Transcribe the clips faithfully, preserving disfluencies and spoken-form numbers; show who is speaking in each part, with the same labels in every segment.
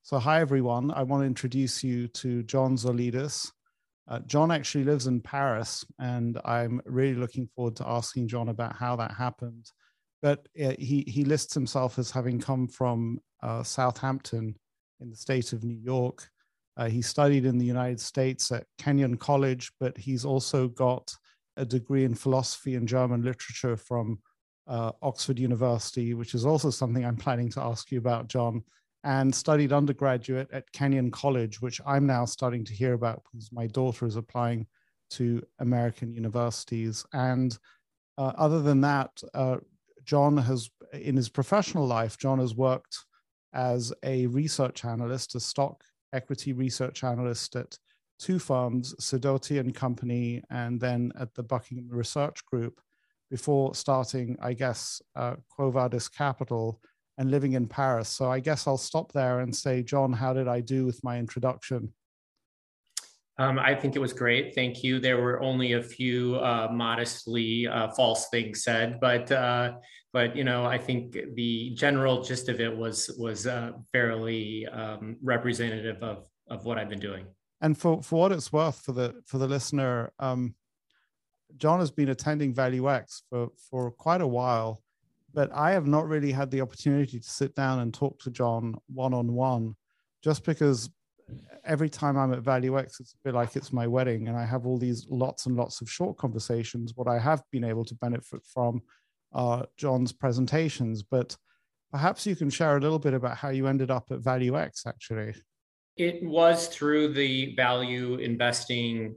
Speaker 1: So hi, everyone. I want to introduce you to John Zoulidis. Uh, John actually lives in Paris, and I'm really looking forward to asking John about how that happened. But uh, he, he lists himself as having come from uh, Southampton in the state of New York. Uh, he studied in the United States at Kenyon College, but he's also got a degree in philosophy and German literature from uh, Oxford University, which is also something I'm planning to ask you about, John, and studied undergraduate at Kenyon College, which I'm now starting to hear about because my daughter is applying to American universities. And uh, other than that, uh, John has, in his professional life, John has worked as a research analyst, a stock equity research analyst at two firms, Sidoti and Company, and then at the Buckingham Research Group, before starting, I guess, uh, Quo Vadis Capital, and living in Paris. So I guess I'll stop there and say, John, how did I do with my introduction?
Speaker 2: Um, I think it was great. Thank you. There were only a few uh, modestly uh, false things said, but uh, but you know, I think the general gist of it was was uh, fairly um, representative of of what I've been doing.
Speaker 1: And for for what it's worth, for the for the listener, um, John has been attending ValueX for for quite a while. But I have not really had the opportunity to sit down and talk to John one-on-one, just because every time I'm at ValueX, it's a bit like it's my wedding, and I have all these lots and lots of short conversations. What I have been able to benefit from are John's presentations, but perhaps you can share a little bit about how you ended up at ValueX, actually.
Speaker 2: It was through the value investing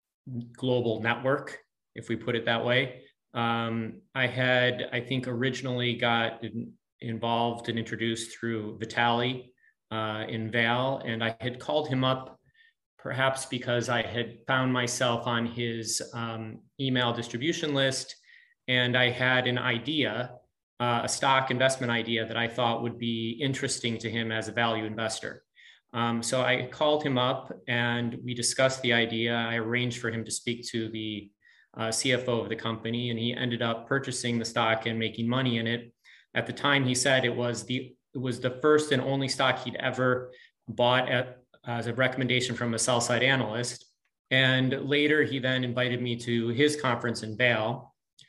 Speaker 2: global network, if we put it that way. Um, I had, I think, originally got in, involved and introduced through Vitaly uh, in Val, and I had called him up perhaps because I had found myself on his um, email distribution list, and I had an idea, uh, a stock investment idea that I thought would be interesting to him as a value investor. Um, so I called him up and we discussed the idea. I arranged for him to speak to the Uh, C F O of the company, and he ended up purchasing the stock and making money in it. At the time, he said it was the it was the first and only stock he'd ever bought at, as a recommendation from a sell side analyst. And later, he then invited me to his conference in Vail,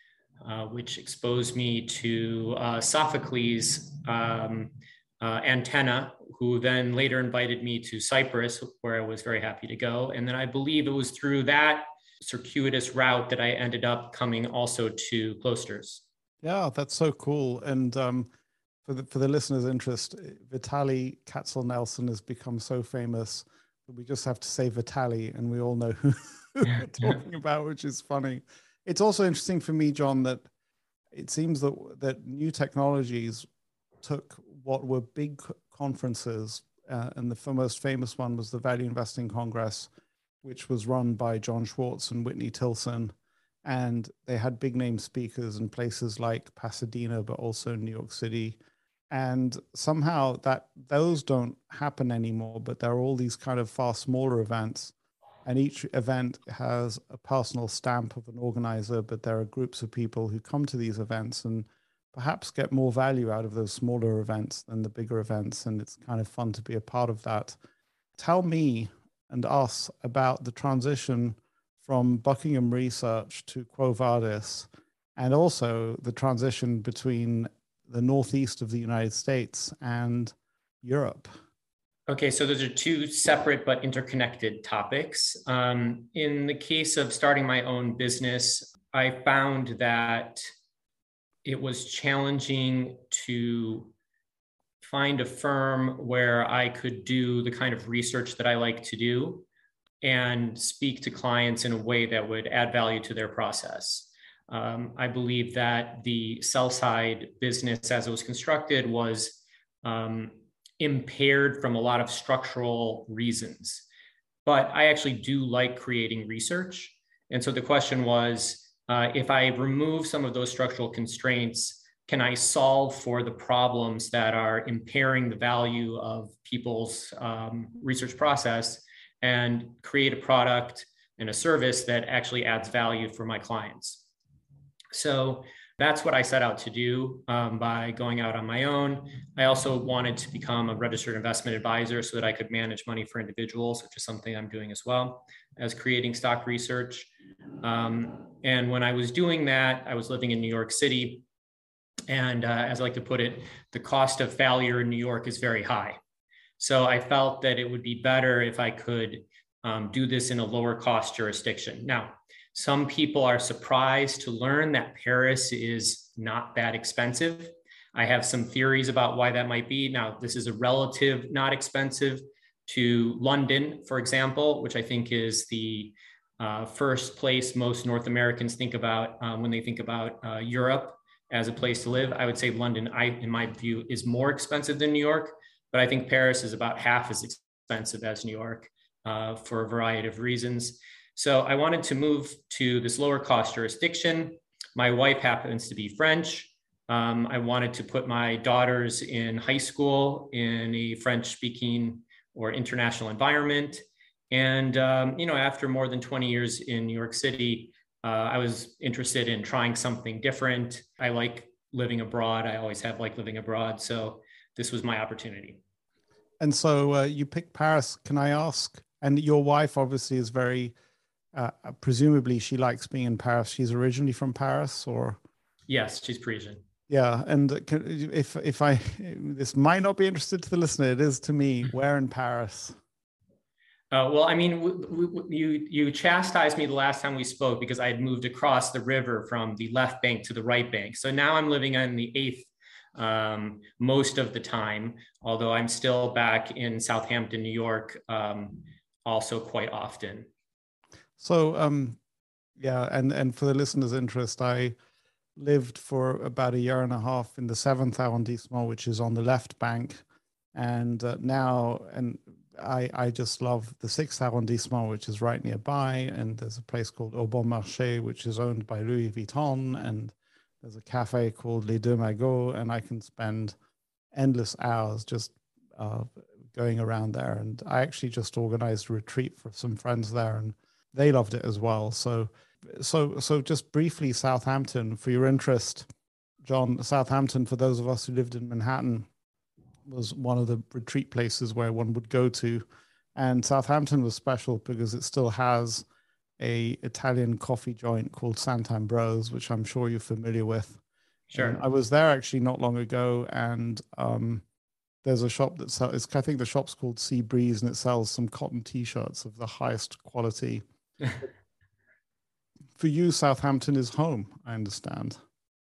Speaker 2: uh, which exposed me to uh, Sophocles um, uh, Antenna, who then later invited me to Cyprus, where I was very happy to go. And then I believe it was through that circuitous route that I ended up coming also to Klosters.
Speaker 1: Yeah, that's so cool. And um, for the for the listeners' interest, Vitaly Katznelson has become so famous that we just have to say Vitaly, and we all know who we're talking about, which is funny. It's also interesting for me, John, that it seems that that new technologies took what were big conferences, uh, and the most famous one was the Value Investing Congress, which was run by John Schwartz and Whitney Tilson. And they had big name speakers in places like Pasadena, but also New York City. And somehow that those don't happen anymore, but there are all these kind of far smaller events. And each event has a personal stamp of an organizer, but there are groups of people who come to these events and perhaps get more value out of those smaller events than the bigger events. And it's kind of fun to be a part of that. Tell me and us about the transition from Buckingham Research to Quo Vadis, and also the transition between the Northeast of the United States and Europe.
Speaker 2: Okay, so those are two separate but interconnected topics. Um, in the case of starting my own business, I found that it was challenging to find a firm where I could do the kind of research that I like to do and speak to clients in a way that would add value to their process. Um, I believe that the sell side business as it was constructed was um, impaired from a lot of structural reasons. But I actually do like creating research. And so the question was, uh, if I remove some of those structural constraints, can I solve for the problems that are impairing the value of people's um, research process and create a product and a service that actually adds value for my clients? So That's what I set out to do um, by going out on my own. I also wanted to become a registered investment advisor so that I could manage money for individuals, which is something I'm doing as well as creating stock research. Um, and when I was doing that, I was living in New York City. And uh, as I like to put it, the cost of failure in New York is very high. So I felt that it would be better if I could um, do this in a lower cost jurisdiction. Now, some people are surprised to learn that Paris is not that expensive. I have some theories about why that might be. Now, this is a relative not expensive to London, for example, which I think is the uh, first place most North Americans think about um, when they think about uh, Europe as a place to live. I would say London, I, in my view, is more expensive than New York, but I think Paris is about half as expensive as New York uh, for a variety of reasons. So I wanted to move to this lower cost jurisdiction. My wife happens to be French. Um, I wanted to put my daughters in high school in a French speaking or international environment. And, um, you know, after more than twenty years in New York City, uh, I was interested in trying something different. I like living abroad. I always have liked living abroad. So this was my opportunity.
Speaker 1: And so uh, you picked Paris. Can I ask? And your wife obviously is very, uh, presumably she likes being in Paris. She's originally from Paris, or?
Speaker 2: Yes, she's Parisian.
Speaker 1: Yeah. And can, if, if I, this might not be interested to the listener, it is to me. Where in Paris?
Speaker 2: Uh, well, I mean, w- w- you you chastised me the last time we spoke because I had moved across the river from the left bank to the right bank. So now I'm living on the eighth um, most of the time, although I'm still back in Southampton, New York, um, also quite often.
Speaker 1: So, um, yeah, and, and for the listeners' interest, I lived for about a year and a half in the seventh arrondissement, which is on the left bank. And uh, now, and I, I just love the sixth arrondissement, which is right nearby. And there's a place called Au Bon Marché, which is owned by Louis Vuitton. And there's a cafe called Les Deux Magots. And I can spend endless hours just uh, going around there. And I actually just organized a retreat for some friends there, and they loved it as well. So, so, so just briefly, Southampton, for your interest, John, Southampton, for those of us who lived in Manhattan, was one of the retreat places where one would go to. And Southampton was special because it still has a Italian coffee joint called Sant'Ambrose, which I'm sure you're familiar with.
Speaker 2: Sure.
Speaker 1: And I was there actually not long ago, and um, there's a shop that sells, I think the shop's called Sea Breeze, and it sells some cotton t-shirts of the highest quality. For you, Southampton is home, I understand.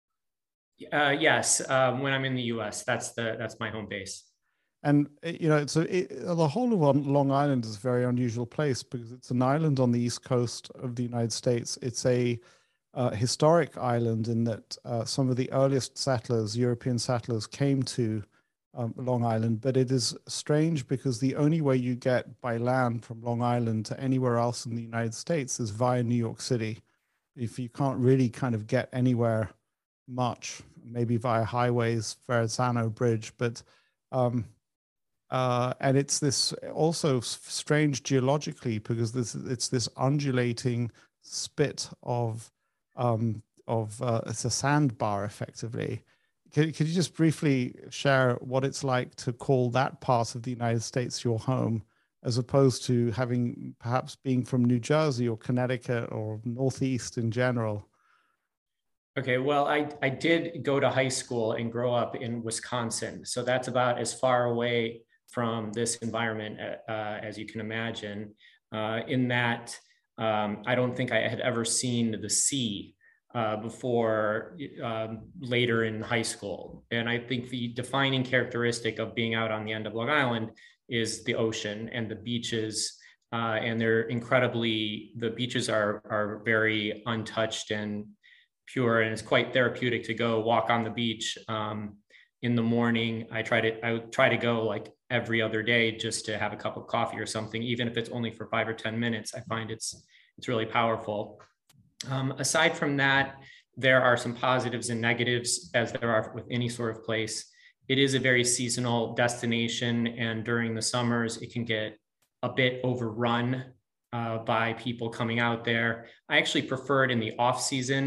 Speaker 2: Uh, yes, um, when I'm in the U S, that's the that's my home base.
Speaker 1: And you know, it's a, it, the whole of Long Island is a very unusual place because it's an island on the east coast of the United States. It's a uh, historic island in that uh, some of the earliest settlers, European settlers, came to um, Long Island. But it is strange because the only way you get by land from Long Island to anywhere else in the United States is via New York City. If you can't really kind of get anywhere much, maybe via highways, Verrazano Bridge, but um, uh, and it's this also strange geologically because this it's this undulating spit of um, of uh, it's a sandbar effectively. Could, could you just briefly share what it's like to call that part of the United States your home, as opposed to having perhaps being from New Jersey or Connecticut or Northeast in general?
Speaker 2: Okay, well, I, I did go to high school and grow up in Wisconsin. So that's about as far away from this environment uh, as you can imagine, uh, in that um, I don't think I had ever seen the sea uh, before um, later in high school. And I think the defining characteristic of being out on the end of Long Island is the ocean and the beaches. Uh, and they're incredibly, the beaches are, are very untouched and pure, and it's quite therapeutic to go walk on the beach um, in the morning. I try to I would try to go like every other day just to have a cup of coffee or something, even if it's only for five or ten minutes. I find it's it's really powerful. Um, aside from that, there are some positives and negatives, as there are with any sort of place. It is a very seasonal destination, and during the summers, it can get a bit overrun uh, by people coming out there. I actually prefer it in the off season.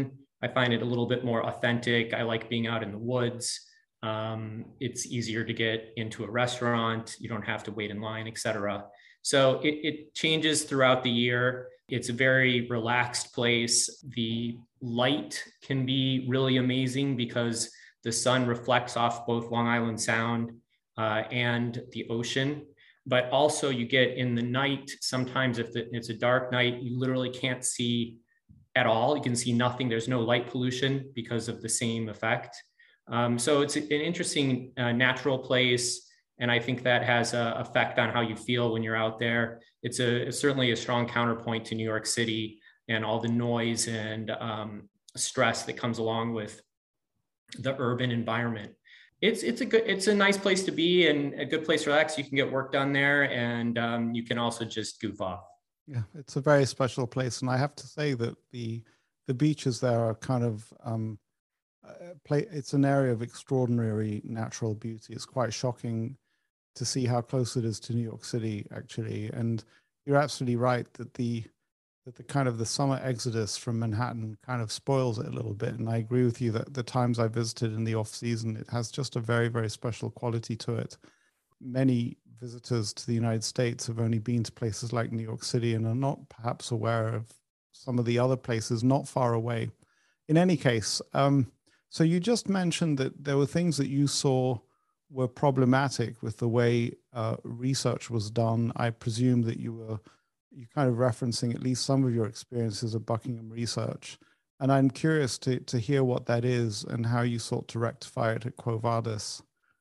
Speaker 2: I find it a little bit more authentic. I like being out in the woods. Um, it's easier to get into a restaurant. You don't have to wait in line, et cetera. So it, it changes throughout the year. It's a very relaxed place. The light can be really amazing because the sun reflects off both Long Island Sound uh, and the ocean. But also you get in the night, sometimes if the, it's a dark night, you literally can't see at all. You can see nothing. There's no light pollution because of the same effect. Um, so it's an interesting uh, natural place. And I think that has an effect on how you feel when you're out there. It's, a, it's certainly a strong counterpoint to New York City and all the noise and um, stress that comes along with the urban environment. It's it's a good it's a nice place to be and a good place to relax. You can get work done there, and um, you can also just goof off.
Speaker 1: Yeah, it's a very special place, and I have to say that the the beaches there are kind of um, uh, play. It's an area of extraordinary natural beauty. It's quite shocking to see how close it is to New York City, actually. And you're absolutely right that the that the kind of the summer exodus from Manhattan kind of spoils it a little bit. And I agree with you that the times I visited in the off season, it has just a very, very special quality to it. Many visitors to the United States have only been to places like New York City and are not perhaps aware of some of the other places not far away. In any case, um, so you just mentioned that there were things that you saw were problematic with the way uh, research was done. I presume that you were you kind of referencing at least some of your experiences of Buckingham Research. And I'm curious to, to hear what that is and how you sought to rectify it at Quo Vadis.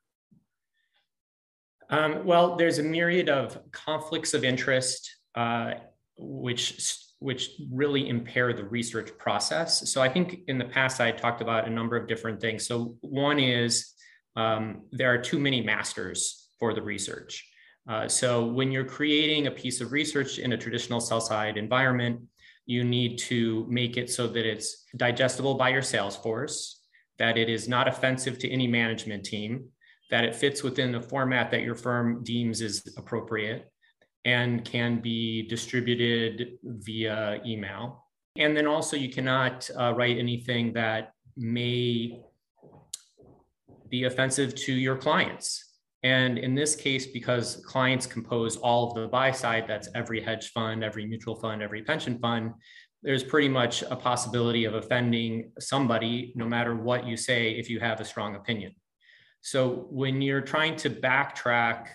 Speaker 2: Um, well, there's a myriad of conflicts of interest, uh, which, which really impair the research process. So I think in the past, I talked about a number of different things. So one is um, there are too many masters for the research. Uh, so when you're creating a piece of research in a traditional sell-side environment, you need to make it so that it's digestible by your sales force, that it is not offensive to any management team, that it fits within the format that your firm deems is appropriate and can be distributed via email. And then also you cannot uh, write anything that may be offensive to your clients. And in this case, because clients compose all of the buy side, that's every hedge fund, every mutual fund, every pension fund, there's pretty much a possibility of offending somebody, no matter what you say, if you have a strong opinion. So when you're trying to backtrack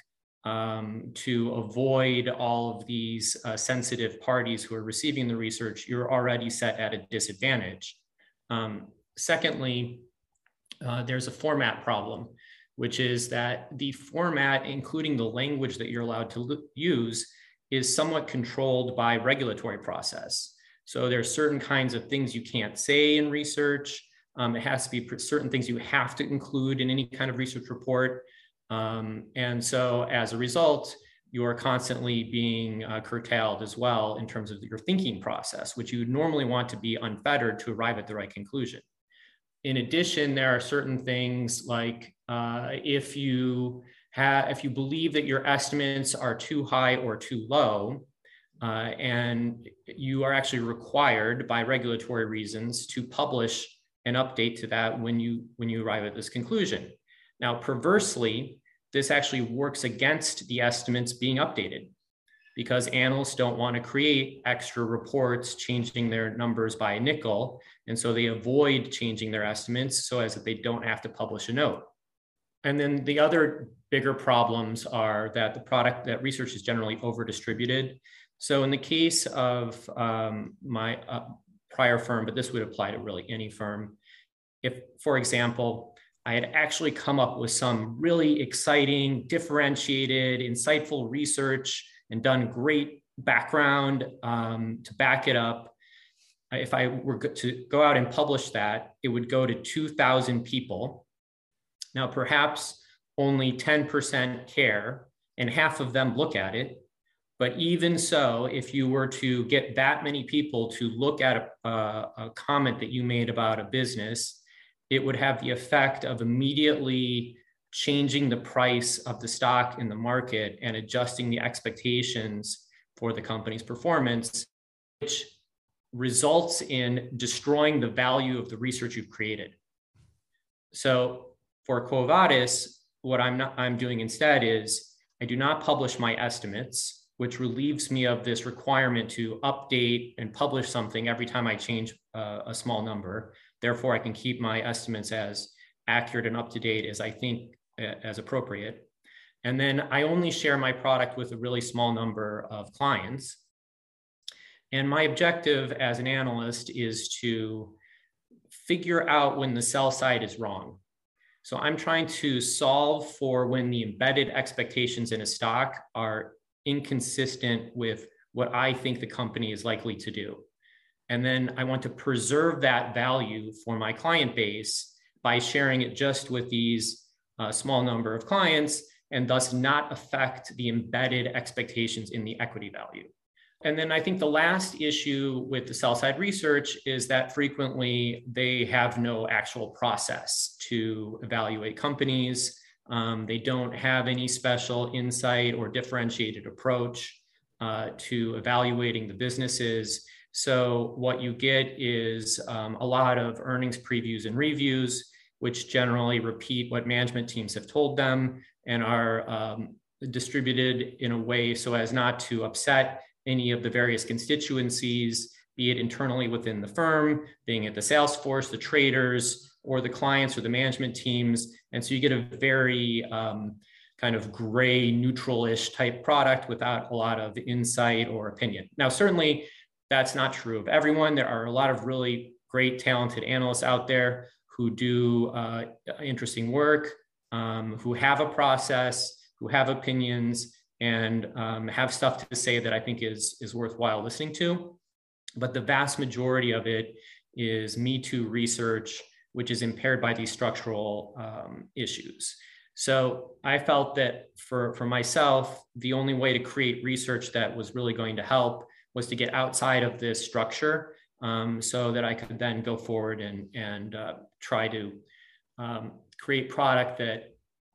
Speaker 2: um, to avoid all of these uh, sensitive parties who are receiving the research, you're already set at a disadvantage. Um, secondly, uh, there's a format problem, which is that the format, including the language that you're allowed to use, is somewhat controlled by regulatory process. So there are certain kinds of things you can't say in research. Um, it has to be certain things you have to include in any kind of research report. Um, and so as a result, you're constantly being uh, curtailed as well in terms of your thinking process, which you normally want to be unfettered to arrive at the right conclusion. In addition, there are certain things like uh, if you have, if you believe that your estimates are too high or too low, uh, and you are actually required by regulatory reasons to publish an update to that when you when you arrive at this conclusion. Now, perversely, this actually works against the estimates being updated, because analysts don't want to create extra reports changing their numbers by a nickel. And so they avoid changing their estimates so as that they don't have to publish a note. And then the other bigger problems are that the product, that research is generally over-distributed. So in the case of um, my uh, prior firm, but this would apply to really any firm, if, for example, I had actually come up with some really exciting, differentiated, insightful research and done great background um, to back it up. If I were to go out and publish that, it would go to two thousand people. Now, perhaps only ten percent care and half of them look at it. But even so, if you were to get that many people to look at a, a, a comment that you made about a business, it would have the effect of immediately changing the price of the stock in the market and adjusting the expectations for the company's performance, which results in destroying the value of the research you've created. So for Quo Vadis, what I'm not, I'm doing instead is I do not publish my estimates, which relieves me of this requirement to update and publish something every time I change uh, a small number. Therefore, I can keep my estimates as accurate and up to date as I think uh, as appropriate. And then I only share my product with a really small number of clients. And my objective as an analyst is to figure out when the sell side is wrong. So I'm trying to solve for when the embedded expectations in a stock are inconsistent with what I think the company is likely to do. And then I want to preserve that value for my client base by sharing it just with these uh, small number of clients, and thus not affect the embedded expectations in the equity value. And then I think the last issue with the sell side research is that frequently they have no actual process to evaluate companies. Um, they don't have any special insight or differentiated approach uh, to evaluating the businesses. So what you get is um, a lot of earnings previews and reviews, which generally repeat what management teams have told them and are um, distributed in a way so as not to upset any of the various constituencies, be it internally within the firm, being it the sales force, the traders, or the clients or the management teams. And so you get a very um, kind of gray, neutral-ish type product without a lot of insight or opinion. Now, certainly that's not true of everyone. There are a lot of really great, talented analysts out there who do uh, interesting work, um, who have a process, who have opinions, and um, have stuff to say that I think is, is worthwhile listening to. But the vast majority of it is Me Too research, which is impaired by these structural um, issues. So I felt that for, for myself, the only way to create research that was really going to help was to get outside of this structure um, so that I could then go forward and, and uh, try to um, create product that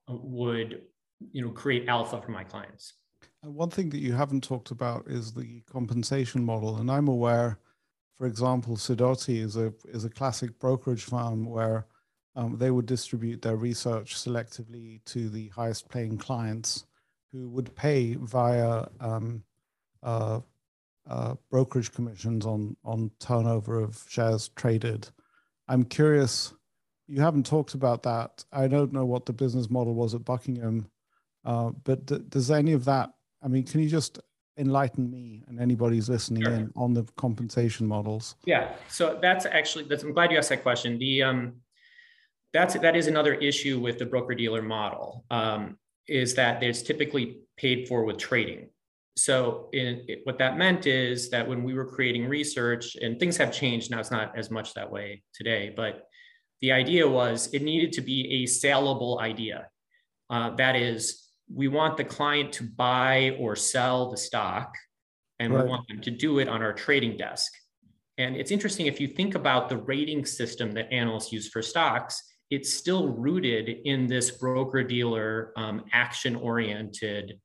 Speaker 2: would you know, create alpha for my clients.
Speaker 1: And one thing that you haven't talked about is the compensation model. And I'm aware, for example, Sidoti is a is a classic brokerage firm where um, they would distribute their research selectively to the highest paying clients who would pay via um, uh, uh, brokerage commissions on, on turnover of shares traded. I'm curious, you haven't talked about that. I don't know what the business model was at Buckingham. Uh, but d- does any of that, I mean, can you just enlighten me and anybody who's listening sure. in on the compensation models?
Speaker 2: Yeah, so that's actually, that's, I'm glad you asked that question. The um, that's that is another issue with the broker-dealer model, um, is that there's typically paid for with trading. So in, it, what that meant is that when we were creating research, and things have changed now, it's not as much that way today, but the idea was it needed to be a saleable idea. Uh, that is, we want the client to buy or sell the stock, and right. we want them to do it on our trading desk. And it's interesting, if you think about the rating system that analysts use for stocks, it's still rooted in this broker-dealer um, action-oriented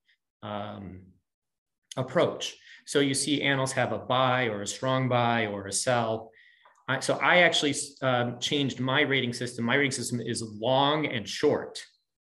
Speaker 2: um, approach. So you see analysts have a buy or a strong buy or a sell. I, so I actually um, changed my rating system. My rating system is long and short,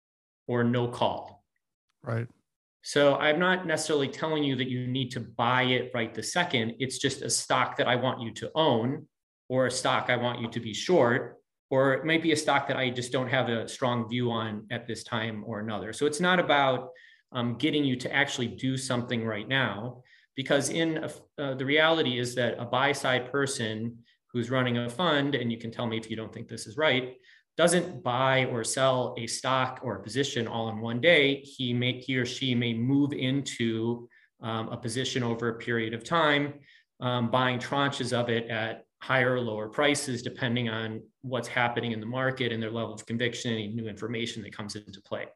Speaker 2: or no call.
Speaker 1: Right.
Speaker 2: So I'm not necessarily telling you that you need to buy it right the second. It's just a stock that I want you to own, or a stock I want you to be short, or it might be a stock that I just don't have a strong view on at this time or another. So it's not about um, getting you to actually do something right now, because in a, uh, the reality is that a buy side person who's running a fund, and you can tell me if you don't think this is right, doesn't buy or sell a stock or a position all in one day. He may, he or she may move into um, a position over a period of time, um, buying tranches of it at higher or lower prices, depending on what's happening in the market and their level of conviction, any new information that comes into play.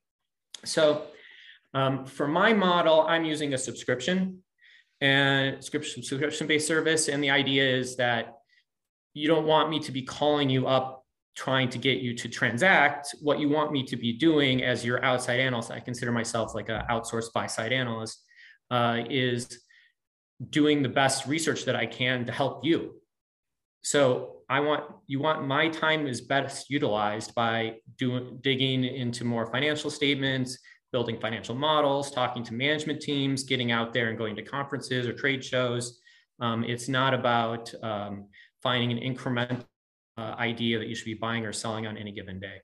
Speaker 2: So um, for my model, I'm using a subscription and subscription-based service. And the idea is that you don't want me to be calling you up trying to get you to transact. What you want me to be doing as your outside analyst, I consider myself like an outsourced buy-side analyst, uh, is doing the best research that I can to help you. So I want, you want my time is best utilized by doing, digging into more financial statements, building financial models, talking to management teams, getting out there and going to conferences or trade shows. Um, it's not about um, finding an incremental uh, idea that you should be buying or selling on any given day.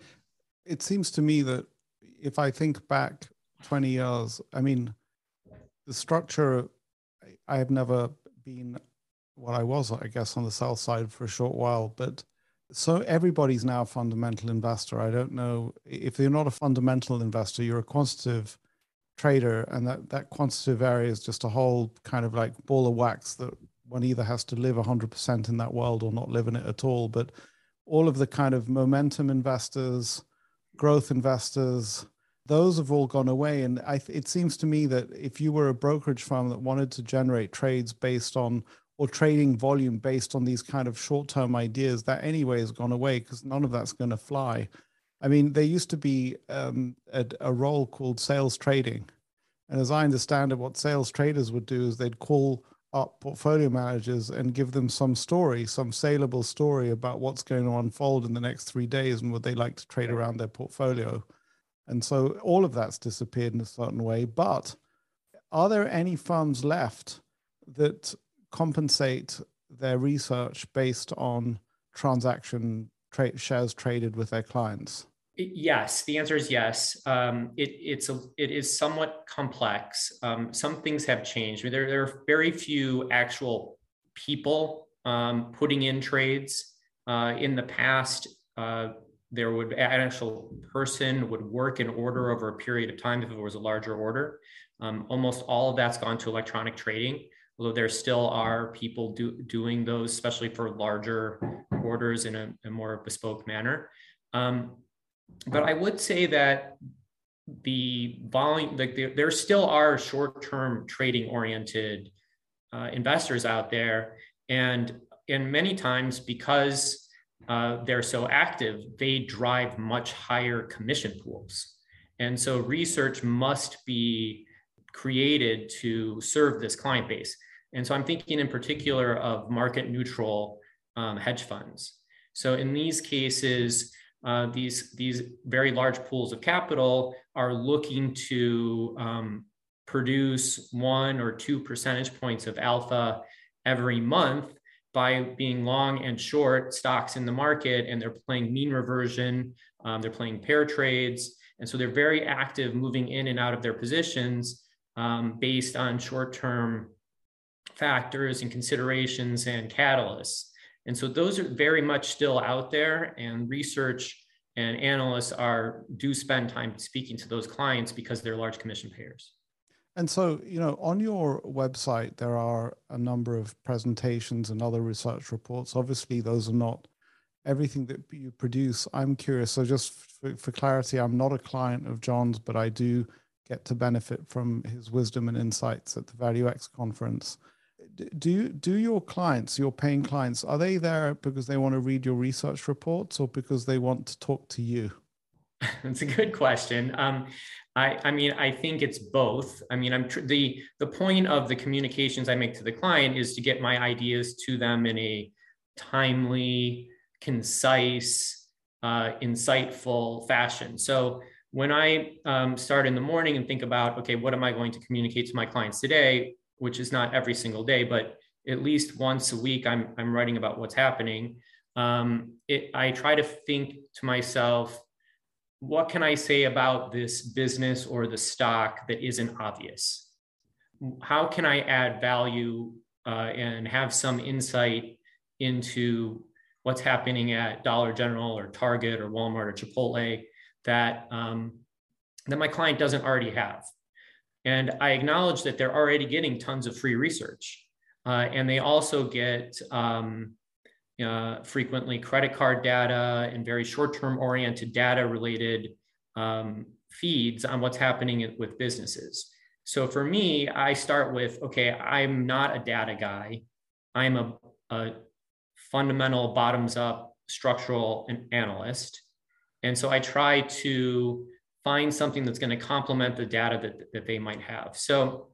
Speaker 1: It seems to me that if I think back twenty years, I mean, the structure, I have never been what I was, I guess, on the sell side for a short while, but so everybody's now a fundamental investor. I don't know if you're not a fundamental investor, you're a quantitative trader, and that, that quantitative area is just a whole kind of like ball of wax that one either has to live one hundred percent in that world or not live in it at all. But all of the kind of momentum investors, growth investors, those have all gone away. And I, it seems to me that if you were a brokerage firm that wanted to generate trades based on, or trading volume based on these kind of short-term ideas, that anyway has gone away because none of that's going to fly. I mean, there used to be um, a, a role called sales trading. And as I understand it, what sales traders would do is they'd call up portfolio managers and give them some story, some saleable story about what's going to unfold in the next three days and would they like to trade around their portfolio. And so all of that's disappeared in a certain way. But are there any firms left that compensate their research based on transaction tra- shares traded with their clients?
Speaker 2: Yes, the answer is yes. Um, it, it's a, it is somewhat complex. Um, some things have changed. I mean, there, there are very few actual people um, putting in trades. Uh, in the past, uh, there would an actual person would work an order over a period of time if it was a larger order. Um, almost all of that's gone to electronic trading, although there still are people do, doing those, especially for larger orders in a, a more bespoke manner. Um, But I would say that the volume, like there, there still are short-term trading-oriented uh, investors out there, and and many times because uh, they're so active, they drive much higher commission pools, and so research must be created to serve this client base. And so I'm thinking in particular of market-neutral um, hedge funds. So in these cases, Uh, these, these very large pools of capital are looking to um, produce one or two percentage points of alpha every month by being long and short stocks in the market, and they're playing mean reversion, um, they're playing pair trades, and so they're very active moving in and out of their positions um, based on short-term factors and considerations and catalysts. And so those are very much still out there, and research and analysts are do spend time speaking to those clients because they're large commission payers.
Speaker 1: And so, you know, on your website, there are a number of presentations and other research reports. Obviously, those are not everything that you produce. I'm curious. So just for, for clarity, I'm not a client of John's, but I do get to benefit from his wisdom and insights at the ValueX conference. Do you, do your clients, your paying clients, are they there because they want to read your research reports or because they want to talk to you?
Speaker 2: That's a good question. Um, I, I mean, I think it's both. I mean, I'm tr- the the point of the communications I make to the client is to get my ideas to them in a timely, concise, uh, insightful fashion. So when I um, start in the morning and think about, okay, what am I going to communicate to my clients today? Which is not every single day, but at least once a week, I'm, I'm writing about what's happening. Um, it, I try to think to myself, what can I say about this business or the stock that isn't obvious? How can I add value uh, and have some insight into what's happening at Dollar General or Target or Walmart or Chipotle that, um, that my client doesn't already have? And I acknowledge that they're already getting tons of free research. Uh, and they also get um, uh, frequently credit card data and very short-term oriented data related um, feeds on what's happening with businesses. So for me, I start with, okay, I'm not a data guy. I'm a, a fundamental bottoms-up structural analyst. And so I try to find something that's going to complement the data that, that they might have. So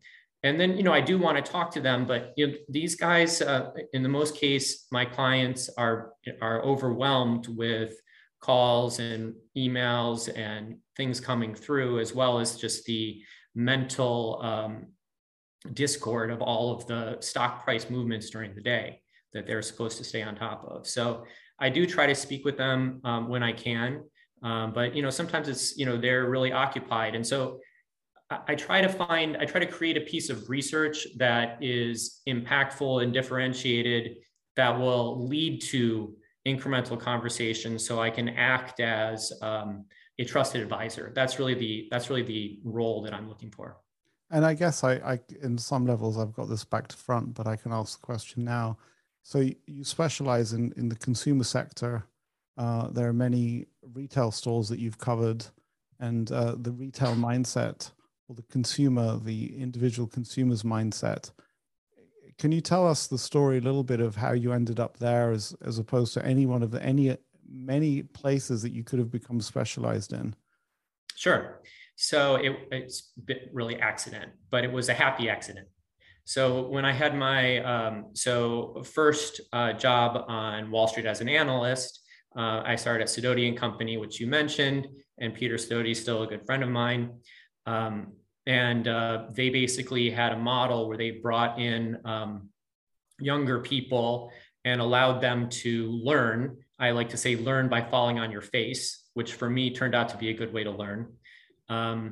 Speaker 2: And then, you know, I do want to talk to them, but you know, these guys, uh, in the most case, my clients are, are overwhelmed with calls and emails and things coming through, as well as just the mental um, discord of all of the stock price movements during the day that they're supposed to stay on top of. So I do try to speak with them um, when I can, um, but, you know, sometimes it's, you know, they're really occupied. And so I try to find, I try to create a piece of research that is impactful and differentiated that will lead to incremental conversations so I can act as um, a trusted advisor. That's really the, that's really the role that I'm looking for.
Speaker 1: And I guess I, I, in some levels, I've got this back to front, but I can ask the question now. So you, you specialize in, in the consumer sector. Uh, there are many retail stores that you've covered, and uh, the retail mindset, or the consumer, the individual consumer's mindset. Can you tell us the story a little bit of how you ended up there, as as opposed to any one of the any many places that you could have become specialized in?
Speaker 2: Sure. So it, it's really accident, but it was a happy accident. So when I had my um, so first uh, job on Wall Street as an analyst, uh, I started at Sidoti and Company, which you mentioned, and Peter Sidoti is still a good friend of mine. Um, and uh, they basically had a model where they brought in um, younger people and allowed them to learn. I like to say learn by falling on your face, which for me turned out to be a good way to learn. Um,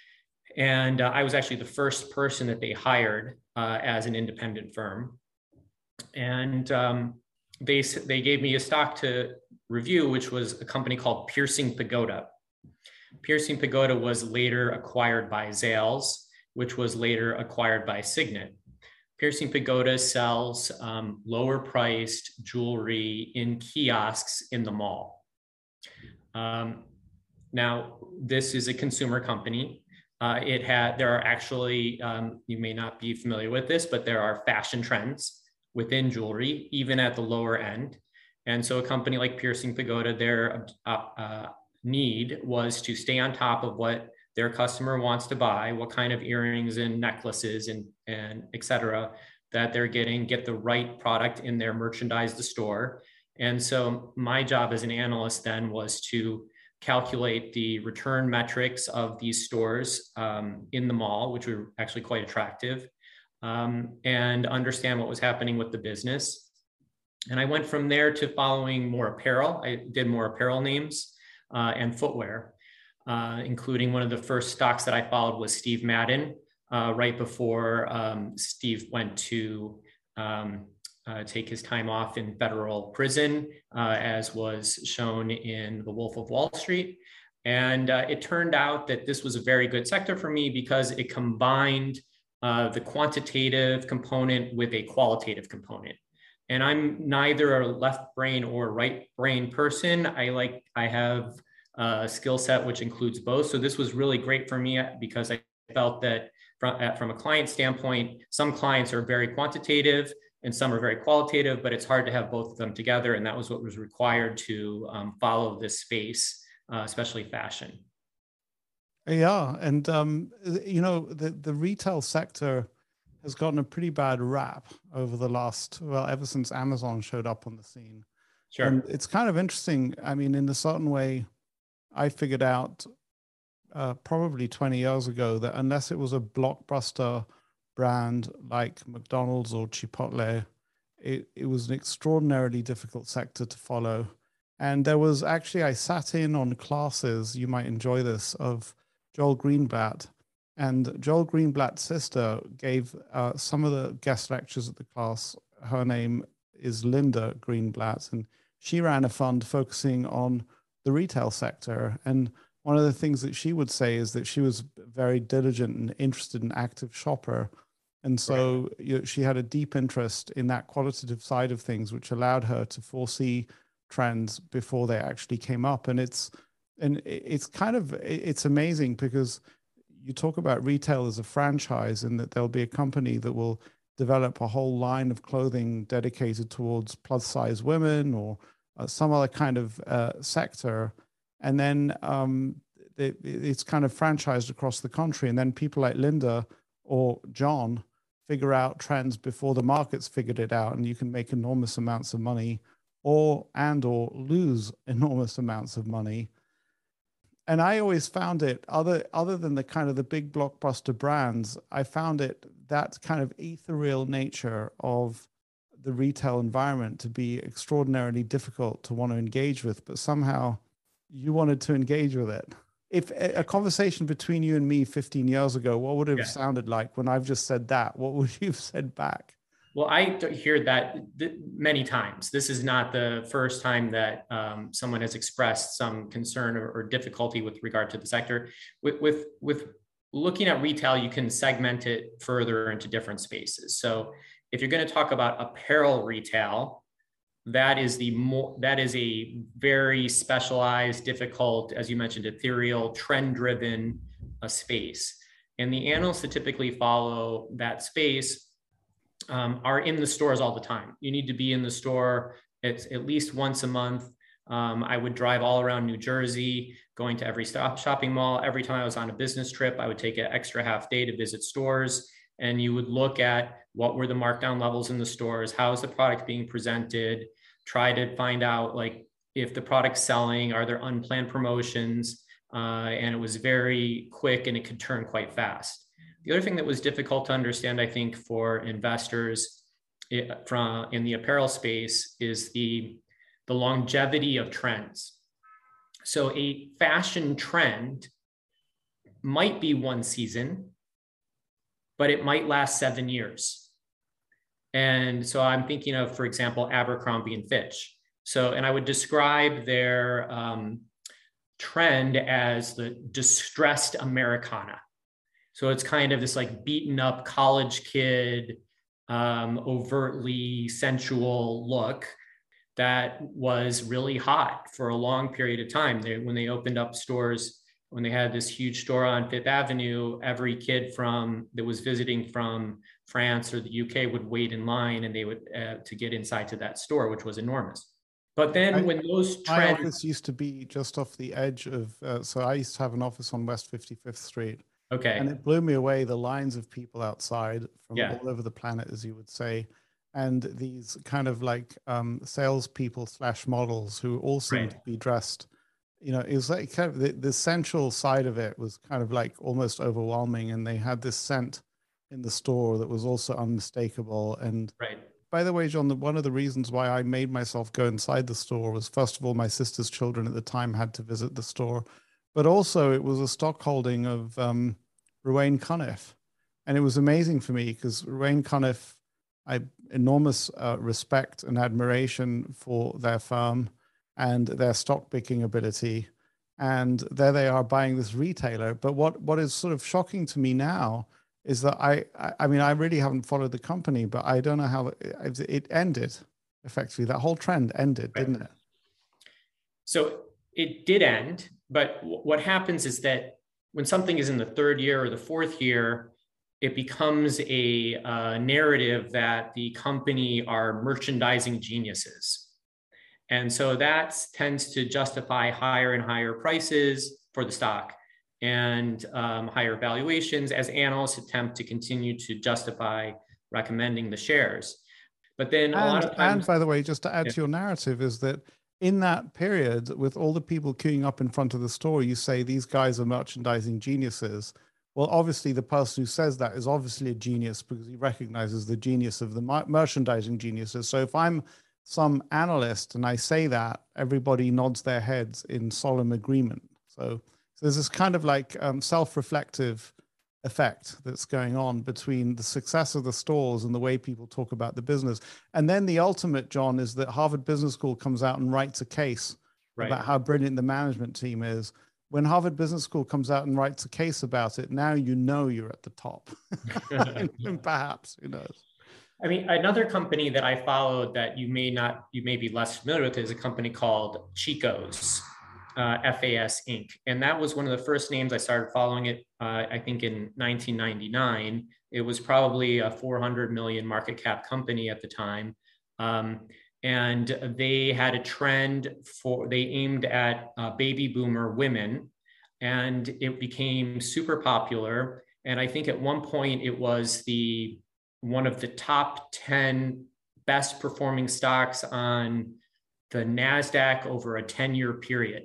Speaker 2: and uh, I was actually the first person that they hired uh, as an independent firm. And um, they, they gave me a stock to review, which was a company called Piercing Pagoda. Piercing Pagoda was later acquired by Zales, which was later acquired by Signet. Piercing Pagoda sells um, lower priced jewelry in kiosks in the mall. Um, now, this is a consumer company. Uh, it had, there are actually, um, you may not be familiar with this, but there are fashion trends within jewelry, even at the lower end. And so a company like Piercing Pagoda, their uh, uh, need was to stay on top of what their customer wants to buy, what kind of earrings and necklaces and, and et cetera, that they're getting, get the right product in their merchandise, the store. And so my job as an analyst then was to calculate the return metrics of these stores um, in the mall, which were actually quite attractive, um, and understand what was happening with the business. And I went from there to following more apparel. I did more apparel names uh, and footwear, uh, including one of the first stocks that I followed was Steve Madden, uh, right before um, Steve went to um, Uh, take his time off in federal prison, uh, as was shown in The Wolf of Wall Street. And uh, it turned out that this was a very good sector for me because it combined uh, the quantitative component with a qualitative component. And I'm neither a left brain or right brain person. I like, I have a skill set which includes both. So this was really great for me because I felt that from, from a client standpoint, some clients are very quantitative and some are very qualitative, but it's hard to have both of them together. And that was what was required to um, follow this space, uh, especially fashion.
Speaker 1: Yeah. And, um, you know, the, the retail sector has gotten a pretty bad rap over the last, well, ever since Amazon showed up on the scene.
Speaker 2: Sure.
Speaker 1: And it's kind of interesting. I mean, in a certain way, I figured out uh, probably twenty years ago that unless it was a blockbuster brand like McDonald's or Chipotle, it, it was an extraordinarily difficult sector to follow. And there was actually, I sat in on classes, you might enjoy this, of Joel Greenblatt. And Joel Greenblatt's sister gave uh, some of the guest lectures at the class. Her name is Linda Greenblatt, and she ran a fund focusing on the retail sector. And one of the things that she would say is that she was very diligent and interested and active shopper. And so right. you know, she had a deep interest in that qualitative side of things, which allowed her to foresee trends before they actually came up. And it's and it's kind of it's amazing because you talk about retail as a franchise, and that there'll be a company that will develop a whole line of clothing dedicated towards plus size women or uh, some other kind of uh, sector, and then um, it, it's kind of franchised across the country, and then people like Linda or John figure out trends before the markets figured it out, and you can make enormous amounts of money, or and or lose enormous amounts of money. And I always found it, other other than the kind of the big blockbuster brands, I found it that kind of ethereal nature of the retail environment to be extraordinarily difficult to want to engage with, but somehow you wanted to engage with it. If a conversation between you and me fifteen years ago, what would it have yeah. sounded like when I've just said that? What would you have said back?
Speaker 2: Well, I hear that th- many times. This is not the first time that um, someone has expressed some concern or, or difficulty with regard to the sector. With, with, with looking at retail, you can segment it further into different spaces. So if you're going to talk about apparel retail, that is the more that is a very specialized, difficult, as you mentioned, ethereal, trend-driven uh, space. And the analysts that typically follow that space um, are in the stores all the time. You need to be in the store at, at least once a month. Um, I would drive all around New Jersey, going to every stop shopping mall. Every time I was on a business trip, I would take an extra half day to visit stores. And you would look at what were the markdown levels in the stores, how is the product being presented, try to find out like if the product's selling, are there unplanned promotions? Uh, and it was very quick and it could turn quite fast. The other thing that was difficult to understand, I think, for investors it, from in the apparel space is the, the longevity of trends. So a fashion trend might be one season, but it might last seven years. And so I'm thinking of, for example, Abercrombie and Fitch. So, and I would describe their um, trend as the distressed Americana. So it's kind of this like beaten up college kid, um, overtly sensual look that was really hot for a long period of time. They, when they opened up stores, when they had this huge store on Fifth Avenue, every kid from that was visiting from France or the U K would wait in line and they would uh, to get inside to that store, which was enormous. But then I, when those trends...
Speaker 1: My office used to be just off the edge of, uh, so I used to have an office on West fifty-fifth Street.
Speaker 2: Okay.
Speaker 1: And it blew me away, the lines of people outside from
Speaker 2: yeah.
Speaker 1: all over the planet, as you would say. And these kind of like um, salespeople slash models who all seemed right. to be dressed, you know, it was like kind of the, the sensual side of it was kind of like almost overwhelming. And they had this scent in the store that was also unmistakable. And
Speaker 2: right.
Speaker 1: by the way, John, the, one of the reasons why I made myself go inside the store was, first of all, my sister's children at the time had to visit the store, but also it was a stock holding of um, Ruane Cunniff. And it was amazing for me because Ruane Cunniff, I enormous uh, respect and admiration for their firm and their stock picking ability. And there they are buying this retailer. But what, what is sort of shocking to me now is that I, I, I mean, I really haven't followed the company, but I don't know how it, it ended effectively. That whole trend ended, right. didn't it?
Speaker 2: So it did end, but w- what happens is that when something is in the third year or the fourth year, it becomes a uh, narrative that the company are merchandising geniuses. And so that tends to justify higher and higher prices for the stock and um, higher valuations as analysts attempt to continue to justify recommending the shares. But then
Speaker 1: and,
Speaker 2: a lot of times-
Speaker 1: And by the way, just to add
Speaker 2: yeah.
Speaker 1: to your narrative is that in that period, with all the people queuing up in front of the store, you say these guys are merchandising geniuses. Well, obviously the person who says that is obviously a genius because he recognizes the genius of the merchandising geniuses. So if I'm some analyst and I say that, everybody nods their heads in solemn agreement. So, so there's this kind of like um, self-reflective effect that's going on between the success of the stores and the way people talk about the business. And then the ultimate, John, is that Harvard Business School comes out and writes a case right. about how brilliant the management team is. When Harvard Business School comes out and writes a case about it, now you know you're at the top. And perhaps, who knows?
Speaker 2: I mean, another company that I followed that you may not, you may be less familiar with is a company called Chico's, uh, F A S Incorporated. And that was one of the first names I started following it, uh, I think in nineteen ninety-nine. It was probably a four hundred million market cap company at the time. Um, and they had a trend for, they aimed at uh, baby boomer women, and it became super popular. And I think at one point it was the one of the top ten best performing stocks on the NASDAQ over a ten year period.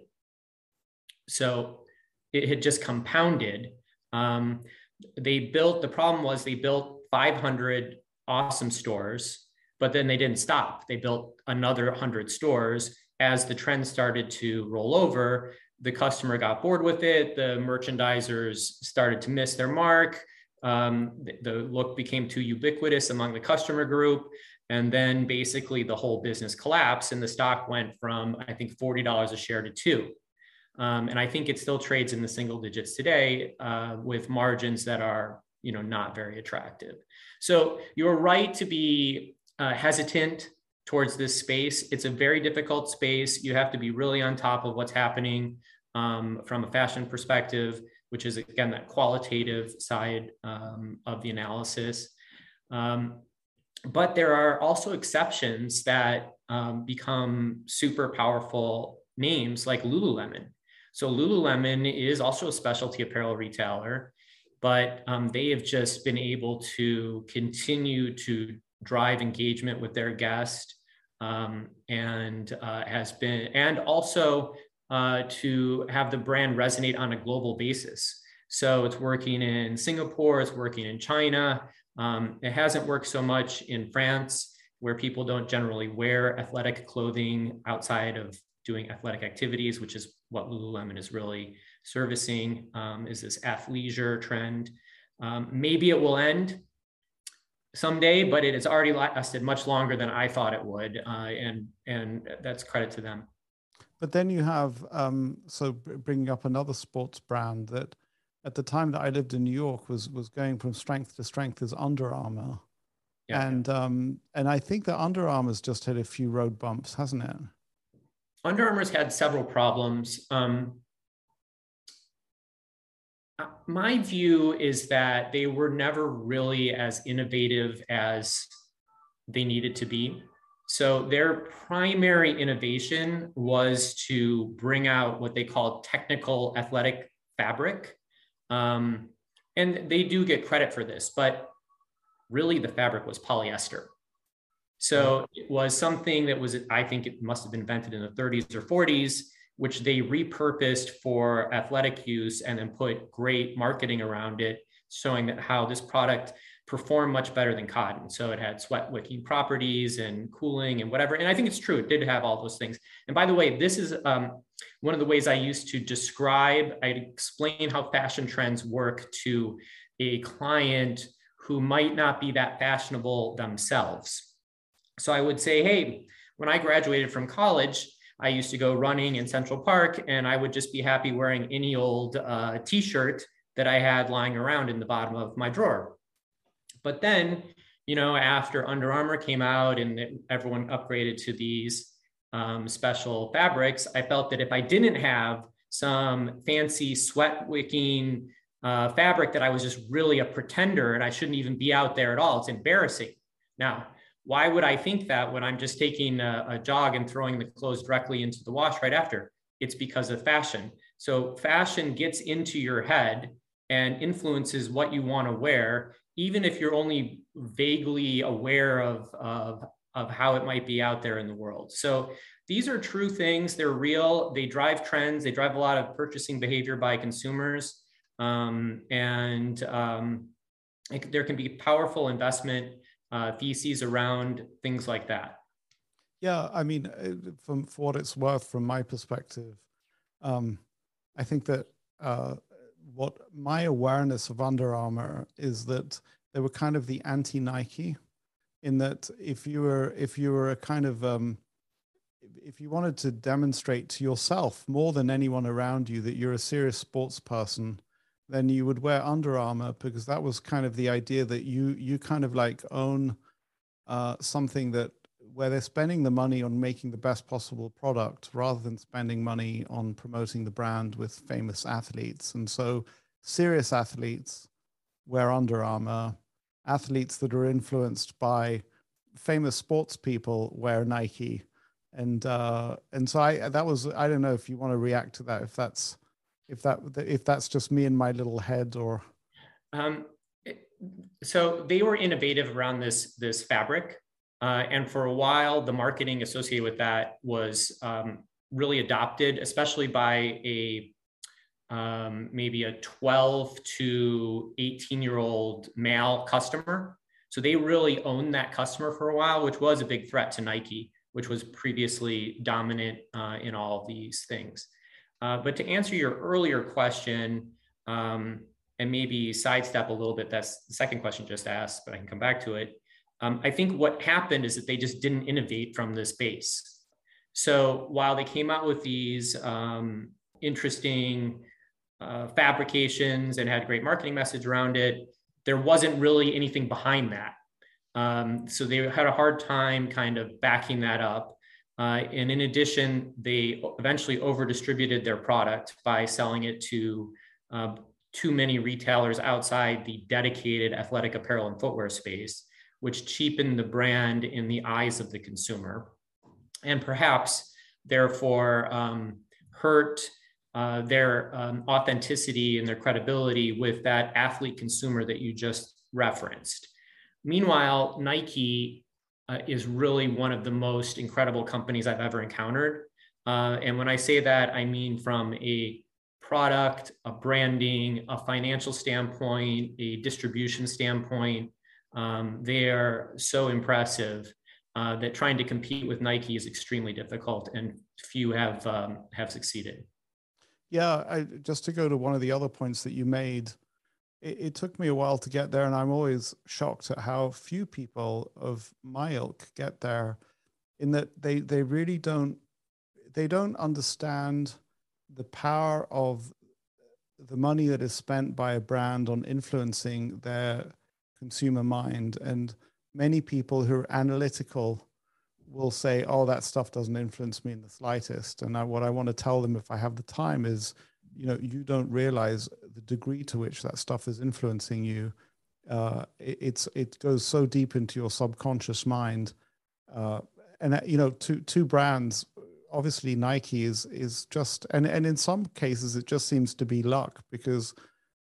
Speaker 2: So it had just compounded. Um, they built, the problem was they built five hundred awesome stores, but then they didn't stop. They built another one hundred stores. As the trend started to roll over, the customer got bored with it. The merchandisers started to miss their mark. Um, the, the look became too ubiquitous among the customer group. And then basically the whole business collapsed and the stock went from, I think, forty dollars a share to two. Um, and I think it still trades in the single digits today uh, with margins that are, you know, not very attractive. So you're right to be uh, hesitant towards this space. It's a very difficult space. You have to be really on top of what's happening um, from a fashion perspective, which is, again, that qualitative side um, of the analysis. Um, but there are also exceptions that um, become super powerful names like Lululemon. So Lululemon is also a specialty apparel retailer, but um, they have just been able to continue to drive engagement with their guest um, and uh, has been, and also uh, to have the brand resonate on a global basis. So it's working in Singapore, it's working in China. Um, it hasn't worked so much in France, where people don't generally wear athletic clothing outside of doing athletic activities, which is what Lululemon is really servicing, um, is this athleisure trend. Um, maybe it will end someday, but it has already lasted much longer than I thought it would. Uh, and, and that's credit to them.
Speaker 1: But then you have, um, so bringing up another sports brand that at the time that I lived in New York was, was going from strength to strength is Under Armour. Yeah. And, um, and I think that Under Armour's just hit a few road bumps, hasn't it?
Speaker 2: Under Armour's had several problems. Um, my view is that they were never really as innovative as they needed to be. So their primary innovation was to bring out what they call technical athletic fabric. Um, and they do get credit for this, but really the fabric was polyester. So it was something that was, I think it must have been invented in the thirties or forties, which they repurposed for athletic use and then put great marketing around it, showing that how this product performed much better than cotton. So it had sweat wicking properties and cooling and whatever. And I think it's true, it did have all those things. And by the way, this is um, one of the ways I used to describe, I explain how fashion trends work to a client who might not be that fashionable themselves. So I would say, hey, when I graduated from college, I used to go running in Central Park and I would just be happy wearing any old uh, t-shirt that I had lying around in the bottom of my drawer. But then, you know, after Under Armour came out and it, everyone upgraded to these um, special fabrics, I felt that if I didn't have some fancy sweat wicking uh, fabric, that I was just really a pretender and I shouldn't even be out there at all. It's embarrassing. Now, why would I think that when I'm just taking a, a jog and throwing the clothes directly into the wash right after? It's because of fashion. So fashion gets into your head and influences what you want to wear, even if you're only vaguely aware of, of, of how it might be out there in the world. So these are true things. They're real. They drive trends. They drive a lot of purchasing behavior by consumers. Um, and um, it, there can be powerful investment Uh, theses around things like that.
Speaker 1: Yeah, I mean, from for what it's worth, from my perspective, um, I think that uh, what my awareness of Under Armour is that they were kind of the anti-Nike, in that if you were if you were a kind of um, if you wanted to demonstrate to yourself more than anyone around you that you're a serious sports person, then you would wear Under Armour, because that was kind of the idea that you you kind of like own uh, something that where they're spending the money on making the best possible product rather than spending money on promoting the brand with famous athletes. And so serious athletes wear Under Armour. Athletes that are influenced by famous sports people wear Nike. And uh, and so I that was I don't know if you want to react to that, if that's If that if that's just me in my little head, or
Speaker 2: Um, so they were innovative around this, this fabric. Uh, and for a while, the marketing associated with that was um, really adopted, especially by a um, maybe a twelve to eighteen year old male customer. So they really owned that customer for a while, which was a big threat to Nike, which was previously dominant uh, in all of these things. Uh, but to answer your earlier question, um, and maybe sidestep a little bit, that's the second question just asked, but I can come back to it. Um, I think what happened is that they just didn't innovate from this base. So while they came out with these um, interesting uh, fabrications and had a great marketing message around it, there wasn't really anything behind that. Um, so they had a hard time kind of backing that up. Uh, and in addition, they eventually over distributed their product by selling it to uh, too many retailers outside the dedicated athletic apparel and footwear space, which cheapened the brand in the eyes of the consumer, and perhaps therefore um, hurt uh, their um, authenticity and their credibility with that athlete consumer that you just referenced. Meanwhile, Nike uh, is really one of the most incredible companies I've ever encountered. Uh, and when I say that, I mean from a product, a branding, a financial standpoint, a distribution standpoint. Um, they are so impressive uh, that trying to compete with Nike is extremely difficult, and few have um, have succeeded.
Speaker 1: Yeah, I, just to go to one of the other points that you made, it, it took me a while to get there, and I'm always shocked at how few people of my ilk get there, in that they they really don't they don't understand the power of the money that is spent by a brand on influencing their consumer mind. And many people who are analytical will say, oh, that stuff doesn't influence me in the slightest. And I, what I want to tell them, if I have the time, is, you know, you don't realize the degree to which that stuff is influencing you. Uh, it, it's it goes so deep into your subconscious mind. Uh, and, uh, you know, two, two brands, obviously Nike is is just, and, and in some cases it just seems to be luck, because,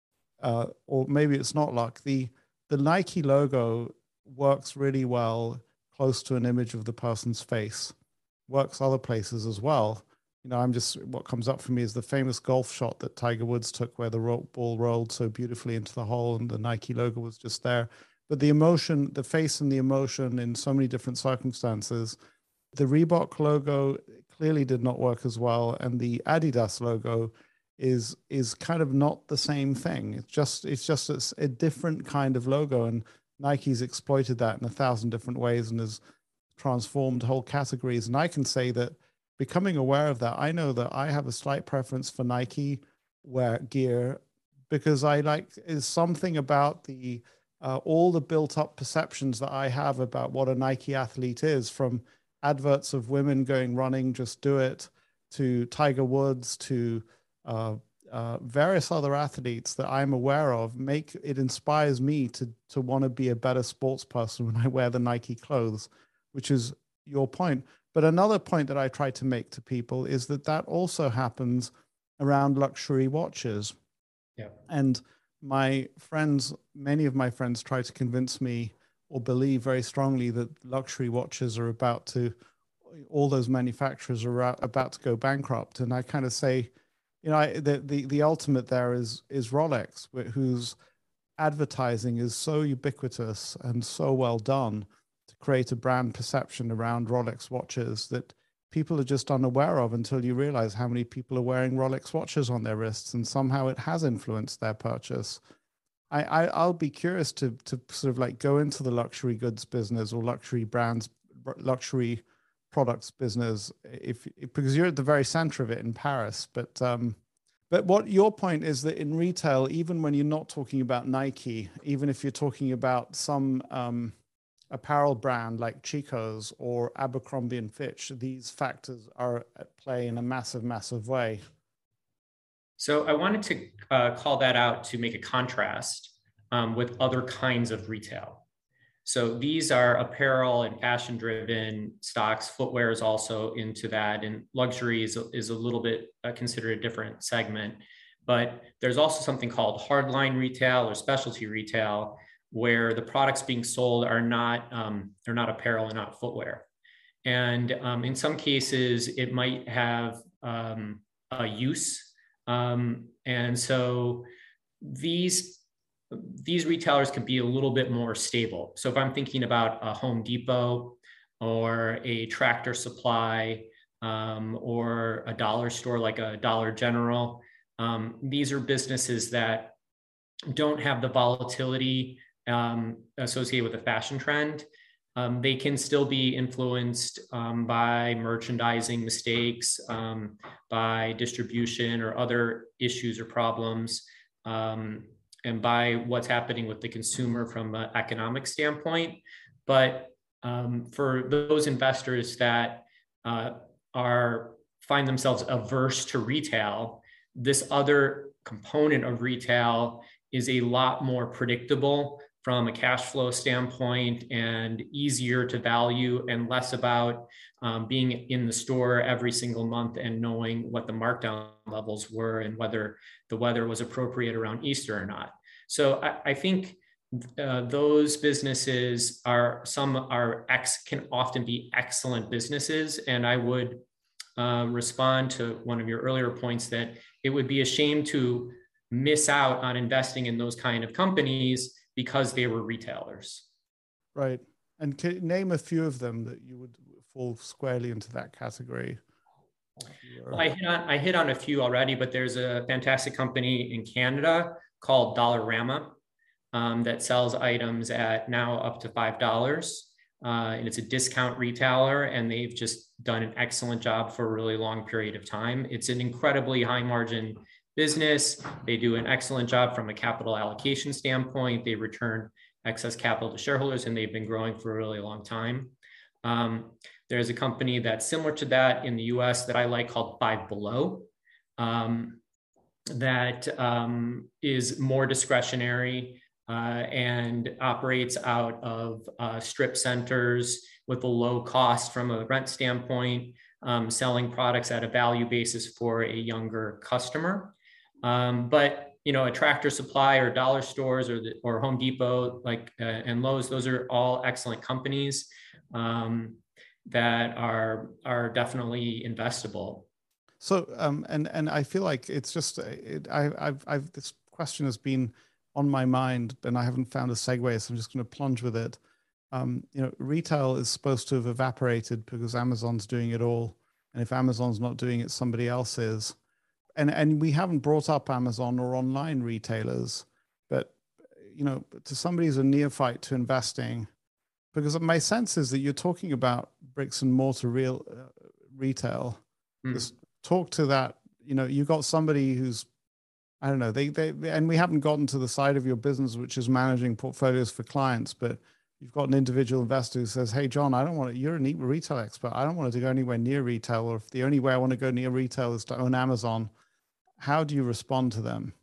Speaker 1: uh, or maybe it's not luck. The, the Nike logo works really well close to an image of the person's face, works other places as well. You know, I'm just, what comes up for me is the famous golf shot that Tiger Woods took where the ro- ball rolled so beautifully into the hole and the Nike logo was just there. But the emotion, the face and the emotion in so many different circumstances. The Reebok logo clearly did not work as well, and the Adidas logo is is kind of not the same thing. It's just it's just a, a different kind of logo, and Nike's exploited that in a thousand different ways and has transformed whole categories. And I can say that, becoming aware of that, I know that I have a slight preference for Nike wear gear, because I like, is something about the uh, all the built-up perceptions that I have about what a Nike athlete is, from adverts of women going running, just do it, to Tiger Woods, to uh, uh, various other athletes that I'm aware of, make it inspires me to to want to be a better sports person when I wear the Nike clothes, which is your point. But another point that I try to make to people is that that also happens around luxury watches.
Speaker 2: Yeah.
Speaker 1: And my friends, many of my friends try to convince me or believe very strongly that luxury watches are about to, all those manufacturers are about to go bankrupt. And I kind of say, you know, I, the, the, the ultimate there is, is Rolex, whose advertising is so ubiquitous and so well done to create a brand perception around Rolex watches that people are just unaware of, until you realize how many people are wearing Rolex watches on their wrists, and somehow it has influenced their purchase. I, I I'll be curious to to sort of like go into the luxury goods business or luxury brands, luxury products business, if, if because you're at the very center of it in Paris. But um, but what your point is, that in retail, even when you're not talking about Nike, even if you're talking about some um, apparel brand like Chico's or Abercrombie and Fitch, these factors are at play in a massive, massive way.
Speaker 2: So I wanted to uh, call that out to make a contrast um, with other kinds of retail. So these are apparel and fashion driven stocks. Footwear is also into that, and luxury is, is a little bit uh, considered a different segment. But there's also something called hardline retail or specialty retail, where the products being sold are not, um, they're not apparel and not footwear. And um, in some cases, it might have um, a use. Um, and so these, these retailers can be a little bit more stable. So if I'm thinking about a Home Depot or a Tractor Supply um, or a dollar store like a Dollar General, um, these are businesses that don't have the volatility um, associated with a fashion trend. Um, they can still be influenced um, by merchandising mistakes, um, by distribution or other issues or problems, um, and by what's happening with the consumer from an economic standpoint. But um, for those investors that uh, are find themselves averse to retail, this other component of retail is a lot more predictable from a cash flow standpoint and easier to value and less about um, being in the store every single month and knowing what the markdown levels were and whether the weather was appropriate around Easter or not. So I, I think uh, those businesses are, some are ex, can often be excellent businesses. And I would uh, respond to one of your earlier points that it would be a shame to miss out on investing in those kind of companies because they were retailers.
Speaker 1: Right. And can you name a few of them that you would fall squarely into that category?
Speaker 2: Well, I hit on, I hit on a few already, but there's a fantastic company in Canada called Dollarama um, that sells items at now up to five dollars. Uh, and it's a discount retailer, and they've just done an excellent job for a really long period of time. It's an incredibly high margin business. They do an excellent job from a capital allocation standpoint. They return excess capital to shareholders, and they've been growing for a really long time. Um, there's a company that's similar to that in the U S that I like called Five Below, um, that um, is more discretionary uh, and operates out of uh, strip centers with a low cost from a rent standpoint, um, selling products at a value basis for a younger customer. Um, but, you know, a Tractor Supply or dollar stores or, the, or Home Depot, like, uh, and Lowe's, those are all excellent companies um, that are, are definitely investable.
Speaker 1: So, um, and, and I feel like it's just, it, I, I've, I've, this question has been on my mind and I haven't found a segue, so I'm just going to plunge with it. Um, you know, retail is supposed to have evaporated because Amazon's doing it all. And if Amazon's not doing it, somebody else is. And, and we haven't brought up Amazon or online retailers, but, you know, to somebody who's a neophyte to investing, because my sense is that you're talking about bricks and mortar real uh, retail. Mm. Just talk to that. You know, you got somebody who's, I don't know, they, they, and we haven't gotten to the side of your business, which is managing portfolios for clients, but you've got an individual investor who says, hey, John, I don't want to, you're a retail expert. I don't want to go anywhere near retail, or if the only way I want to go near retail is to own Amazon. How do you respond to them?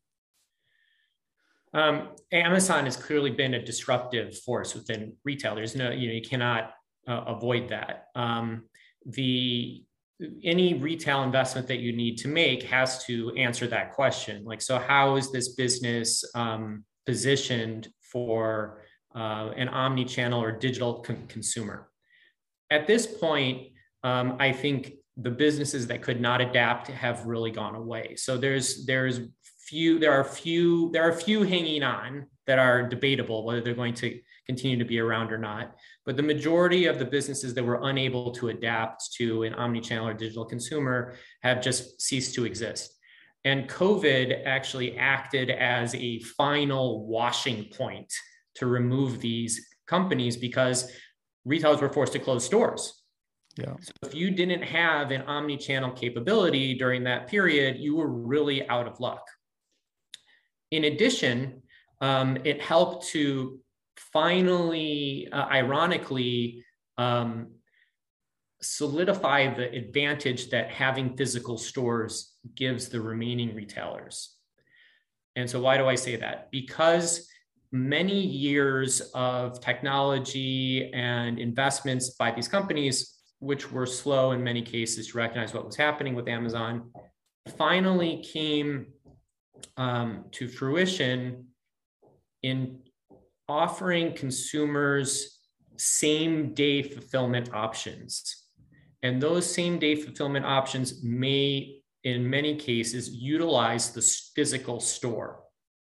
Speaker 2: Um, Amazon has clearly been a disruptive force within retail. There's no, you know, you cannot uh, avoid that. Um, the, any retail investment that you need to make has to answer that question. Like, so how is this business um, positioned for uh, an omni-channel or digital con- consumer? At this point, um, I think the businesses that could not adapt have really gone away. So there's there's few there are few there are few hanging on that are debatable whether they're going to continue to be around or not. But the majority of the businesses that were unable to adapt to an omni-channel or digital consumer have just ceased to exist. And COVID actually acted as a final washing point to remove these companies because retailers were forced to close stores.
Speaker 1: Yeah.
Speaker 2: So if you didn't have an omni-channel capability during that period, you were really out of luck. In addition, um, it helped to finally, uh, ironically, um, solidify the advantage that having physical stores gives the remaining retailers. And so why do I say that? Because many years of technology and investments by these companies, which were slow in many cases to recognize what was happening with Amazon, finally came um, to fruition in offering consumers same day fulfillment options. And those same day fulfillment options may, in many cases, utilize the physical store.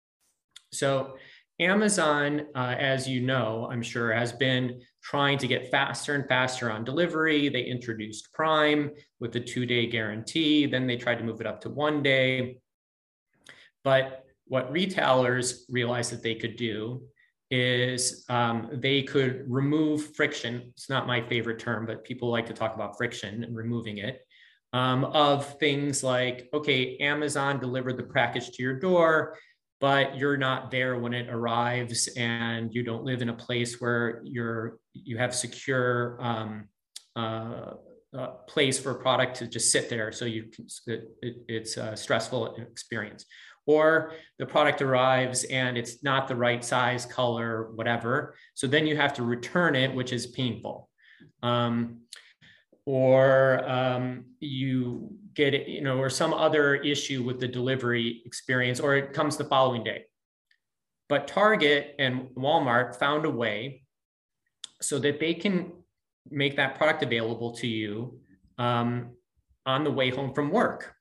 Speaker 2: So Amazon, uh, as you know, I'm sure, has been trying to get faster and faster on delivery. They introduced Prime with the two-day guarantee. Then they tried to move it up to one day. But what retailers realized that they could do is um, they could remove friction. It's not my favorite term, but people like to talk about friction and removing it, um, of things like, okay, Amazon delivered the package to your door, but you're not there when it arrives, and you don't live in a place where you're you have secure um, uh, uh, place for a product to just sit there, so you can, it, it's a stressful experience. Or the product arrives and it's not the right size, color, whatever. So then you have to return it, which is painful. Um, or um, you get it, you know, or some other issue with the delivery experience, or it comes the following day. But Target and Walmart found a way so that they can make that product available to you um, on the way home from work.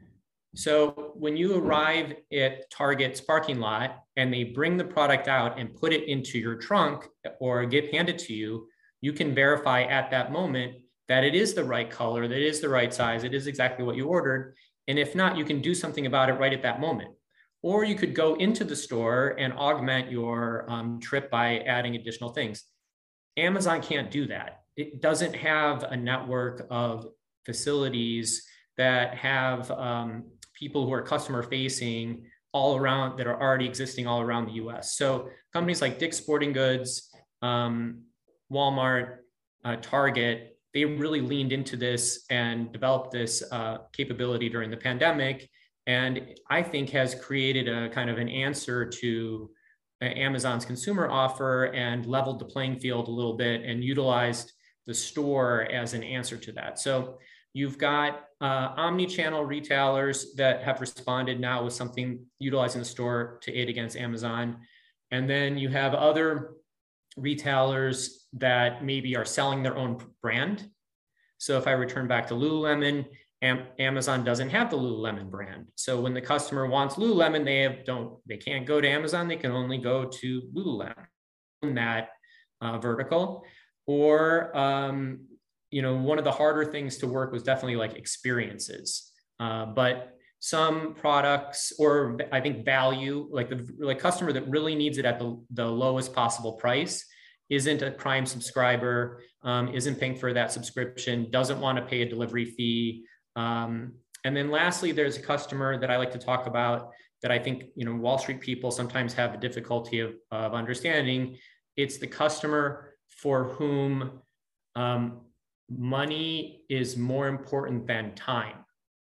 Speaker 2: So when you arrive at Target's parking lot and they bring the product out and put it into your trunk or get handed to you, you can verify at that moment that it is the right color, that it is the right size, it is exactly what you ordered. And if not, you can do something about it right at that moment. Or you could go into the store and augment your um, trip by adding additional things. Amazon can't do that. It doesn't have a network of facilities that have um, people who are customer facing all around, that are already existing all around the U S. So companies like Dick's Sporting Goods, um, Walmart, uh, Target, they really leaned into this and developed this uh, capability during the pandemic. And I think has created a kind of an answer to uh, Amazon's consumer offer and leveled the playing field a little bit and utilized the store as an answer to that. So you've got uh, omni-channel retailers that have responded now with something utilizing the store to aid against Amazon. And then you have other retailers that maybe are selling their own brand. So if I return back to Lululemon, Am- Amazon doesn't have the Lululemon brand. So when the customer wants Lululemon, they have, don't, they can't go to Amazon. They can only go to Lululemon in that uh, vertical. Or um, you know, one of the harder things to work was definitely like experiences. Uh, but some products, or I think value, like the like customer that really needs it at the, the lowest possible price, isn't a Prime subscriber, um, isn't paying for that subscription, doesn't want to pay a delivery fee. Um, and then lastly, there's a customer that I like to talk about that I think, you know, Wall Street people sometimes have a difficulty of, of understanding. It's the customer for whom um, money is more important than time.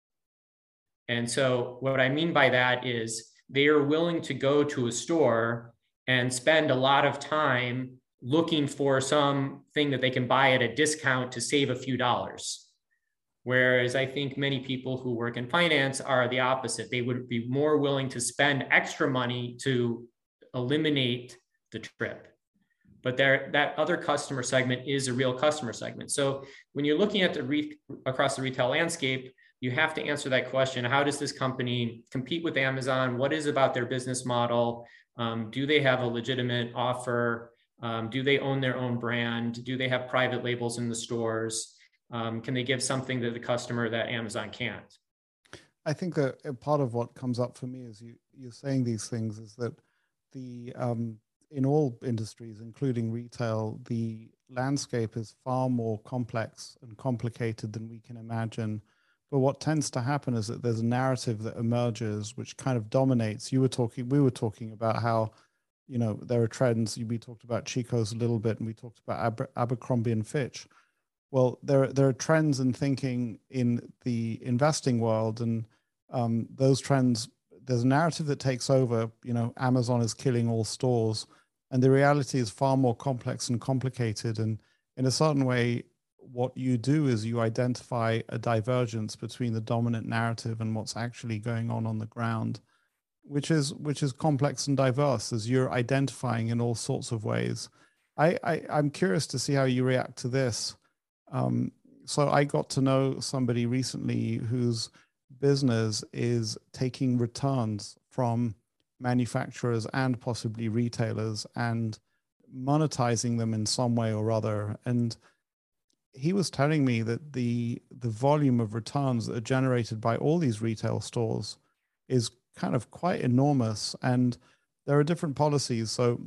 Speaker 2: And so what I mean by that is they are willing to go to a store and spend a lot of time looking for something that they can buy at a discount to save a few dollars. Whereas I think many people who work in finance are the opposite. They would be more willing to spend extra money to eliminate the trip. But there, that other customer segment is a real customer segment. So when you're looking at the re- across the retail landscape, you have to answer that question. How does this company compete with Amazon? What is about their business model? Um, do they have a legitimate offer? Um, do they own their own brand? Do they have private labels in the stores? Um, can they give something to the customer that Amazon can't?
Speaker 1: I think that a part of what comes up for me as you, you're saying these things is that the um, in all industries, including retail, the landscape is far more complex and complicated than we can imagine. But what tends to happen is that there's a narrative that emerges which kind of dominates. You were talking, we were talking about how, you know, there are trends. We talked about Chico's a little bit, and we talked about Aber- Abercrombie and Fitch. Well, there, there are trends in thinking in the investing world, and um, those trends, there's a narrative that takes over, you know, Amazon is killing all stores. And the reality is far more complex and complicated. And in a certain way, what you do is you identify a divergence between the dominant narrative and what's actually going on on the ground. which is which is complex and diverse, as you're identifying in all sorts of ways. I, I I'm curious to see how you react to this. Um, so I got to know somebody recently whose business is taking returns from manufacturers and possibly retailers and monetizing them in some way or other. And he was telling me that the the volume of returns that are generated by all these retail stores is kind of quite enormous. And there are different policies. So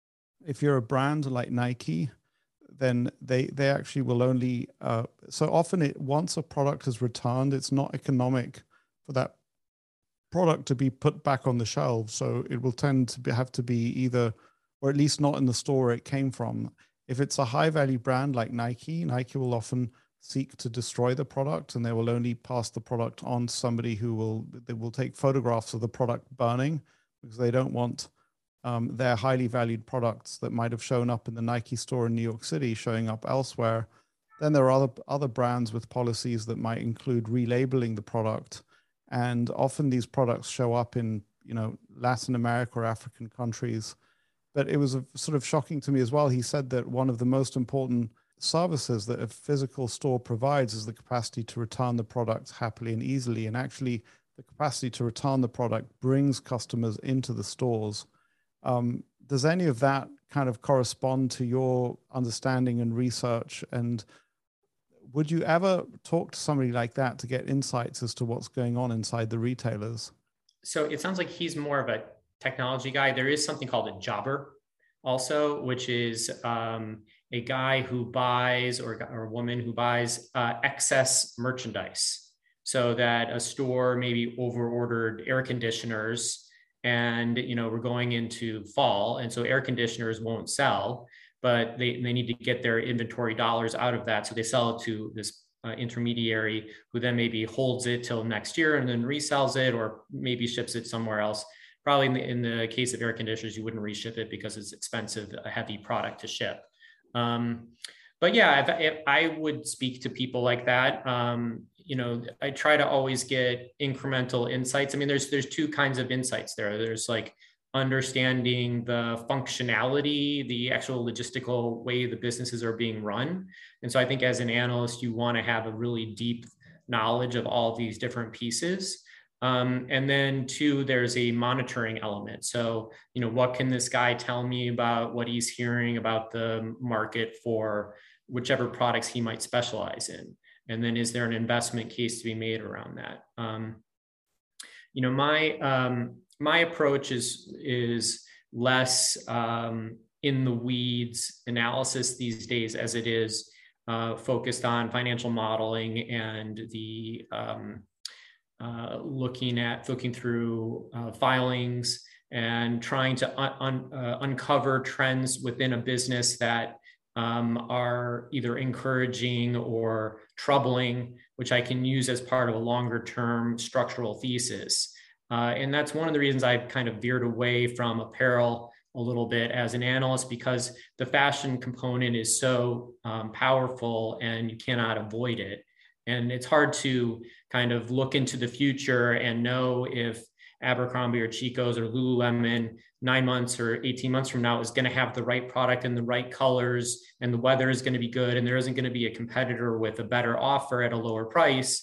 Speaker 1: if you're a brand like Nike, then they they actually will only uh, so often it once a product is returned, it's not economic for that product to be put back on the shelves. So it will tend to be, have to be either, or at least not in the store it came from. If it's a high value brand like Nike, Nike will often seek to destroy the product, and they will only pass the product on to somebody who will they will take photographs of the product burning, because they don't want um, their highly valued products that might have shown up in the Nike store in New York City showing up elsewhere. Then there are other other brands with policies that might include relabeling the product, and often these products show up in, you know, Latin America or African countries. But it was a, sort of shocking to me as well. He said that one of the most important services that a physical store provides is the capacity to return the product happily and easily. And actually, the capacity to return the product brings customers into the stores. Um, does any of that kind of correspond to your understanding and research? And would you ever talk to somebody like that to get insights as to what's going on inside the retailers?
Speaker 2: So it sounds like he's more of a technology guy. There is something called a jobber also, which is um, a guy who buys, or, or a woman who buys uh, excess merchandise, so that a store maybe over-ordered air conditioners, and you know we're going into fall, and so air conditioners won't sell, but they, they need to get their inventory dollars out of that, so they sell it to this Uh, intermediary, who then maybe holds it till next year and then resells it, or maybe ships it somewhere else. Probably in the, in the case of air conditioners, you wouldn't reship it because it's expensive, a heavy product to ship. Um, but yeah, if, if I would speak to people like that. Um, you know, I try to always get incremental insights. I mean, there's there's two kinds of insights there. There's like understanding the functionality, the actual logistical way the businesses are being run. And so I think as an analyst, you want to have a really deep knowledge of all of these different pieces. Um, and then two, there's a monitoring element. So, you know, what can this guy tell me about what he's hearing about the market for whichever products he might specialize in? And then is there an investment case to be made around that? Um, you know, my, um, my approach is, is less um, in the weeds analysis these days, as it is uh, focused on financial modeling and the um, uh, looking at, looking through uh, filings and trying to un, un, uh, uncover trends within a business that um, are either encouraging or troubling, which I can use as part of a longer term structural thesis. Uh, and that's one of the reasons I've kind of veered away from apparel a little bit as an analyst, because the fashion component is so um, powerful and you cannot avoid it. And it's hard to kind of look into the future and know if Abercrombie or Chico's or Lululemon nine months or eighteen months from now is going to have the right product and the right colors, and the weather is going to be good, and there isn't going to be a competitor with a better offer at a lower price,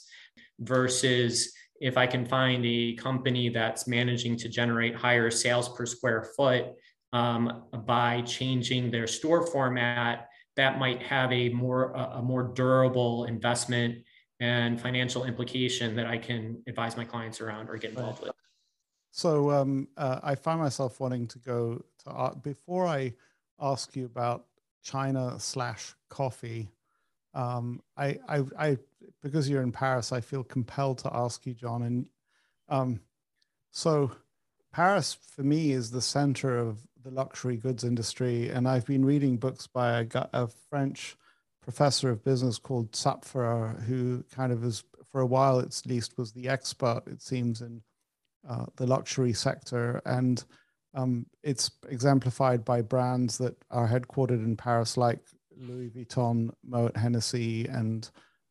Speaker 2: versus if I can find a company that's managing to generate higher sales per square foot um, by changing their store format, that might have a more a more durable investment and financial implication that I can advise my clients around or get involved with.
Speaker 1: So um, uh, I find myself wanting to go to art. Before I ask you about China slash coffee, um, I, I, I, because you're in Paris, I feel compelled to ask you, John. And um, so Paris for me is the center of the luxury goods industry. And I've been reading books by a, a French professor of business called Sapfer, who kind of is, for a while at least, was the expert, it seems, in uh, the luxury sector. And um, it's exemplified by brands that are headquartered in Paris, like Louis Vuitton, Moet Hennessy, and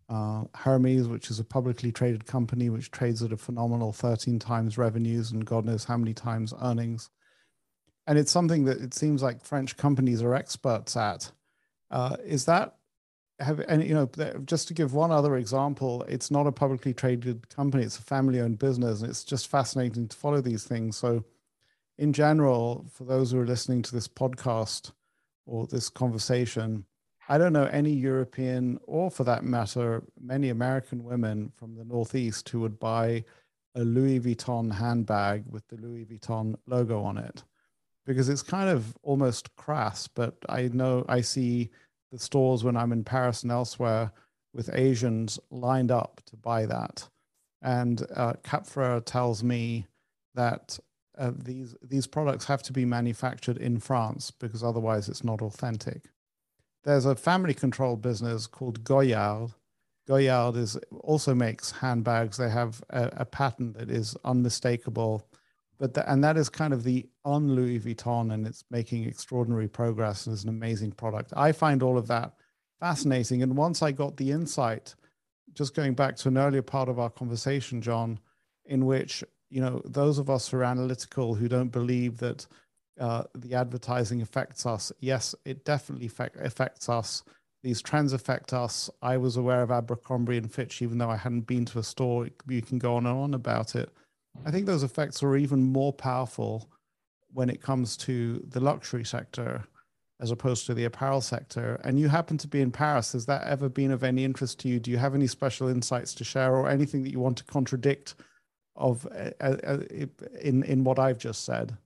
Speaker 1: uh, Hermes, which is a publicly traded company which trades at a phenomenal thirteen times revenues and God knows how many times earnings. And it's something that it seems like French companies are experts at. Uh, is that have and you know just to give one other example, it's not a publicly traded company; it's a family-owned business, and it's just fascinating to follow these things. So, in general, for those who are listening to this podcast or this conversation, I don't know any European, or for that matter, many American women from the Northeast who would buy a Louis Vuitton handbag with the Louis Vuitton logo on it, because it's kind of almost crass. But I know I see the stores when I'm in Paris and elsewhere with Asians lined up to buy that. And uh, Cap Frere tells me that uh, these these products have to be manufactured in France because otherwise it's not authentic. There's a family-controlled business called Goyard. Goyard is also makes handbags. They have a, a patent that is unmistakable, but the, and that is kind of the on Louis Vuitton, and it's making extraordinary progress and is an amazing product. I find all of that fascinating. And once I got the insight, just going back to an earlier part of our conversation, John, in which, you know, those of us who are analytical, who don't believe that uh, the advertising affects us, yes, it definitely affect, affects us. These trends affect us. I was aware of Abercrombie and Fitch, even though I hadn't been to a store. You can go on and on about it. I think those effects are even more powerful when it comes to the luxury sector as opposed to the apparel sector. And you happen to be in Paris. Has that ever been of any interest to you? Do you have any special insights to share or anything that you want to contradict of uh, uh, in, in what I've just said?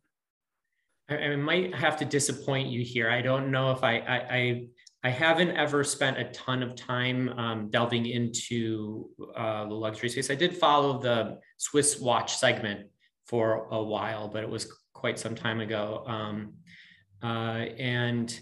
Speaker 2: I, I might have to disappoint you here. I don't know if I, I, I I haven't ever spent a ton of time um, delving into uh, the luxury space. I did follow the Swiss watch segment for a while, but it was quite some time ago. Um, uh, and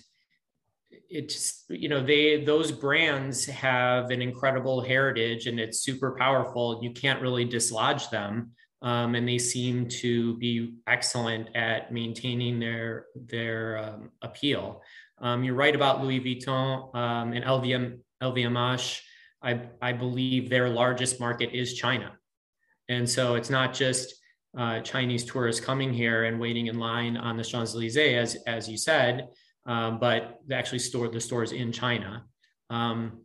Speaker 2: it's, you know, they, those brands have an incredible heritage and it's super powerful. You can't really dislodge them. Um, and they seem to be excellent at maintaining their, their um, appeal. Um, you're right about Louis Vuitton um, and L V M, L V M H. I, I believe their largest market is China. And so it's not just uh, Chinese tourists coming here and waiting in line on the Champs-Élysées, as, as you said, um, but they actually store the stores in China. Um,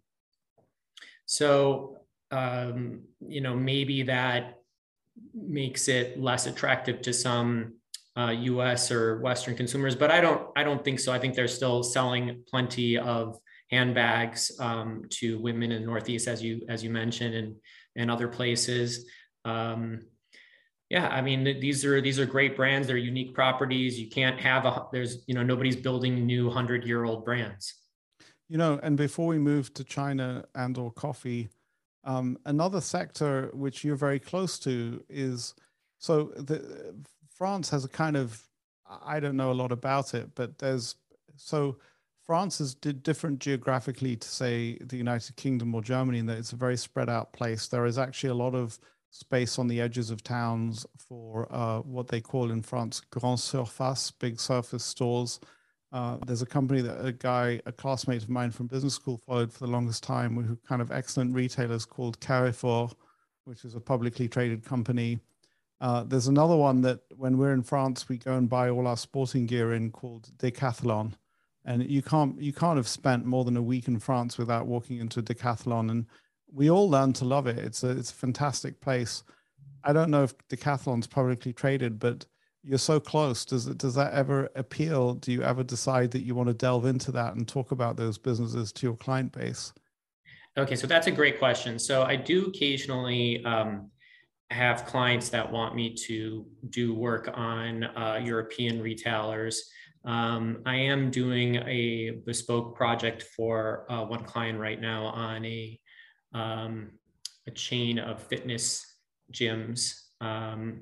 Speaker 2: so, um, you know, maybe that makes it less attractive to some Uh, U S or Western consumers, but I don't. I don't think so. I think they're still selling plenty of handbags um, to women in the Northeast, as you as you mentioned, and and other places. Um, yeah, I mean, these are these are great brands. They're unique properties. You can't have a. There's you know nobody's building new hundred year old brands.
Speaker 1: You know, and before we move to China and or coffee, um, another sector which you're very close to is so the. France has a kind of, I don't know a lot about it, but there's, so France is di- different geographically to say the United Kingdom or Germany in that it's a very spread out place. There is actually a lot of space on the edges of towns for uh, what they call in France, grand surface, big surface stores. Uh, there's a company that a guy, a classmate of mine from business school followed for the longest time, who kind of excellent retailers called Carrefour, which is a publicly traded company. Uh, there's another one that when we're in France, we go and buy all our sporting gear in called Decathlon. And you can't you can't have spent more than a week in France without walking into Decathlon. And we all learn to love it. It's a, it's a fantastic place. I don't know if Decathlon's publicly traded, but you're so close. Does it, does that ever appeal? Do you ever decide that you want to delve into that and talk about those businesses to your client base?
Speaker 2: Okay, so that's a great question. So I do occasionally um, have clients that want me to do work on uh, European retailers. Um, I am doing a bespoke project for uh, one client right now on a, um, a chain of fitness gyms. Um,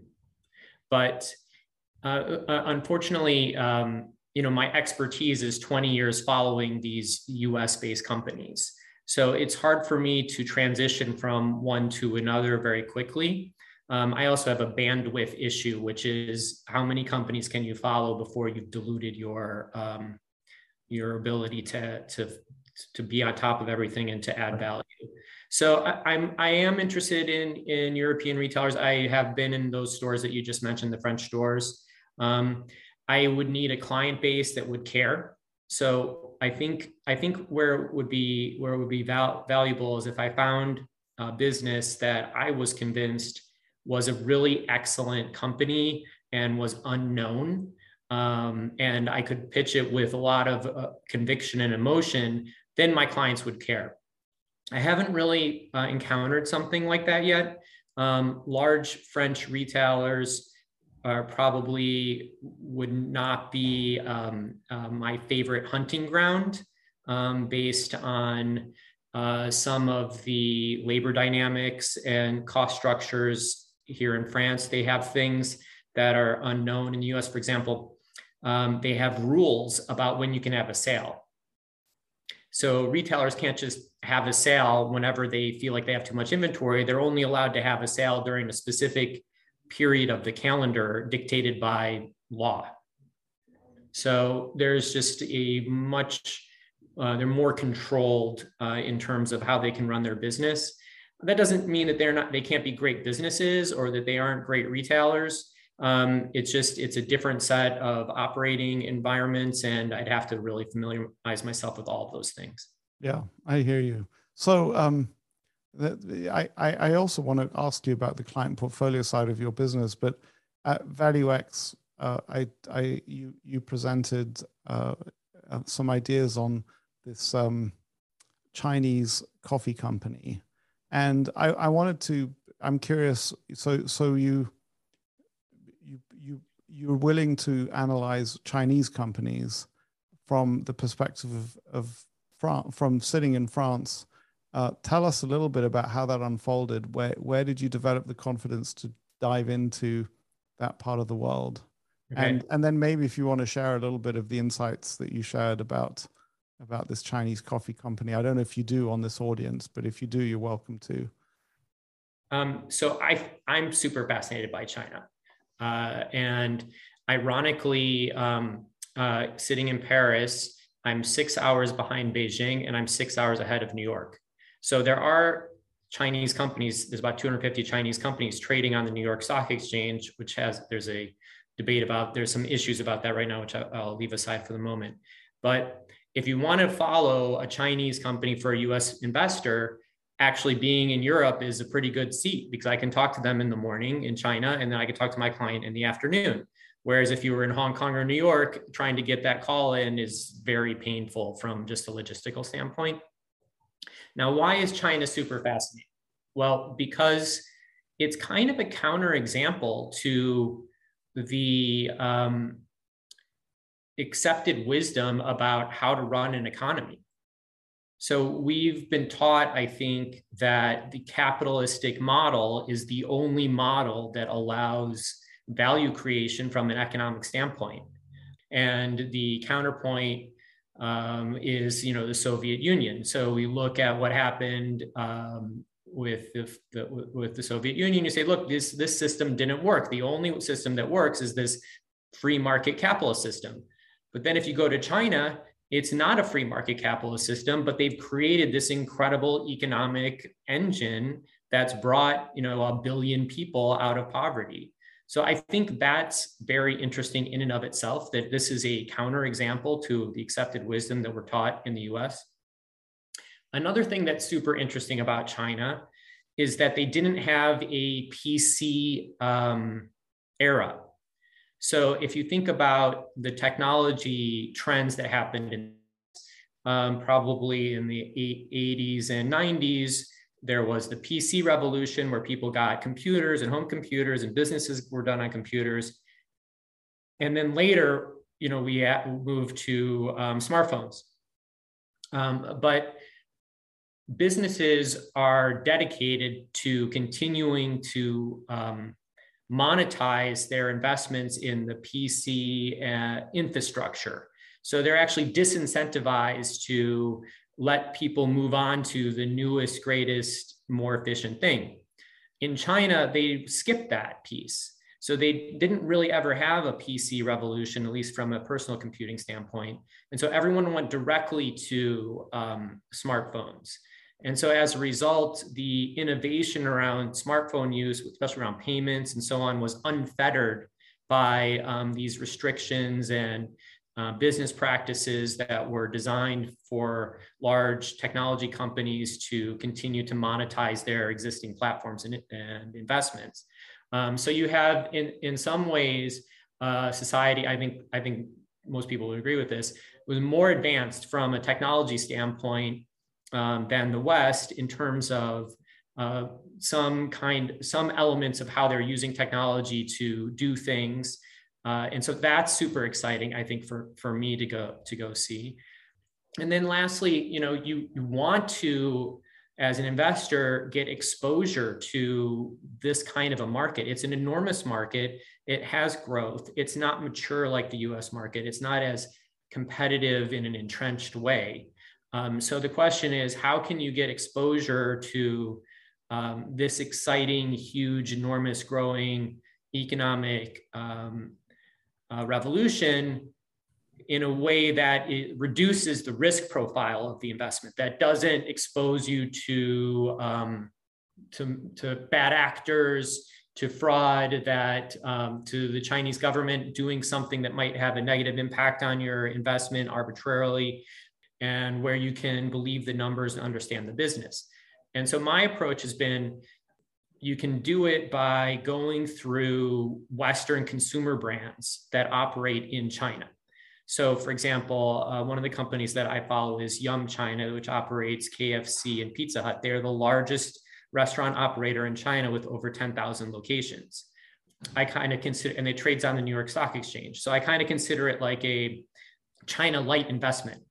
Speaker 2: but uh, uh, unfortunately, um, you know, my expertise is twenty years following these U S-based companies. So it's hard for me to transition from one to another very quickly. Um, I also have a bandwidth issue, which is how many companies can you follow before you've diluted your um, your ability to, to, to be on top of everything and to add value. So I, I'm I am interested in in European retailers. I have been in those stores that you just mentioned, the French stores. Um, I would need a client base that would care. So I think I think where it would be where it would be val- valuable is if I found a business that I was convinced was a really excellent company and was unknown, um, and I could pitch it with a lot of uh, conviction and emotion. Then my clients would care. I haven't really uh, encountered something like that yet. Um, large French retailers are probably would not be um, uh, my favorite hunting ground, um, based on uh, some of the labor dynamics and cost structures here in France. They have things that are unknown in the U S. For example, um, they have rules about when you can have a sale. So retailers can't just have a sale whenever they feel like they have too much inventory. They're only allowed to have a sale during a specific period of the calendar dictated by law. So there's just a much, uh, they're more controlled uh, in terms of how they can run their business. That doesn't mean that they're not, they can't be great businesses or that they aren't great retailers. Um, it's just, it's a different set of operating environments, and I'd have to really familiarize myself with all of those things.
Speaker 1: Yeah, I hear you. So um, the, I, I also want to ask you about the client portfolio side of your business, but at ValueX, uh, I, I, you, you presented uh, some ideas on this um, Chinese coffee company. And I, I wanted to, I'm curious, so, so you, you, you, you're willing to analyze Chinese companies from the perspective of, of France, from sitting in France. Uh, tell us a little bit about how that unfolded. Where, where did you develop the confidence to dive into that part of the world? Okay. And, and then maybe if you want to share a little bit of the insights that you shared about, about this Chinese coffee company. I don't know if you do on this audience, but if you do, you're welcome to.
Speaker 2: Um, so I, I'm super fascinated by China. Uh, and ironically, um, uh, sitting in Paris, I'm six hours behind Beijing and I'm six hours ahead of New York. So there are Chinese companies, there's about two hundred fifty Chinese companies trading on the New York Stock Exchange, which has, there's a debate about, there's some issues about that right now, which I'll leave aside for the moment. But if you want to follow a Chinese company for a U S investor, actually being in Europe is a pretty good seat, because I can talk to them in the morning in China, and then I can talk to my client in the afternoon. Whereas if you were in Hong Kong or New York, trying to get that call in is very painful from just a logistical standpoint. Now, why is China super fascinating? Well, because it's kind of a counterexample to the um, accepted wisdom about how to run an economy. So we've been taught, I think, that the capitalistic model is the only model that allows value creation from an economic standpoint. And the counterpoint um, is, you know, the Soviet Union. So we look at what happened um, with the, the with the Soviet Union. You say, look, this this system didn't work. The only system that works is this free market capitalist system. But then if you go to China, it's not a free market capitalist system, but they've created this incredible economic engine that's brought, you know, a billion people out of poverty. So I think that's very interesting in and of itself, that this is a counterexample to the accepted wisdom that we're taught in the U S. Another thing that's super interesting about China is that they didn't have a P C um, era. So if you think about the technology trends that happened in um, probably in the eighties and nineties, there was the P C revolution where people got computers and home computers and businesses were done on computers. And then later, you know, we moved to um, smartphones. Um, but businesses are dedicated to continuing to um, monetize their investments in the P C uh, infrastructure. So they're actually disincentivized to let people move on to the newest, greatest, more efficient thing. In China, they skipped that piece. So they didn't really ever have a P C revolution, at least from a personal computing standpoint. And so everyone went directly to um, smartphones. And so as a result, the innovation around smartphone use, especially around payments and so on, was unfettered by um, these restrictions and uh, business practices that were designed for large technology companies to continue to monetize their existing platforms and, and investments. Um, so you have, in, in some ways, uh, society, I think, I think most people would agree with this, was more advanced from a technology standpoint um, than the West in terms of uh, some kind, some elements of how they're using technology to do things. Uh, and so that's super exciting, I think, for, for me to go, to go see. And then lastly, you know, you, you want to, as an investor, get exposure to this kind of a market. It's an enormous market. It has growth. It's not mature like the U S market. It's not as competitive in an entrenched way. Um, so the question is, how can you get exposure to um, this exciting, huge, enormous, growing economic um, uh, revolution in a way that it reduces the risk profile of the investment, that doesn't expose you to, um, to, to bad actors, to fraud, that um, to the Chinese government doing something that might have a negative impact on your investment arbitrarily, and where you can believe the numbers and understand the business. And so my approach has been, you can do it by going through Western consumer brands that operate in China. So for example, uh, one of the companies that I follow is Yum China, which operates K F C and Pizza Hut. They're the largest restaurant operator in China with over ten thousand locations. I kind of consider, and they trades on the New York Stock Exchange. So I kind of consider it like a China light investment.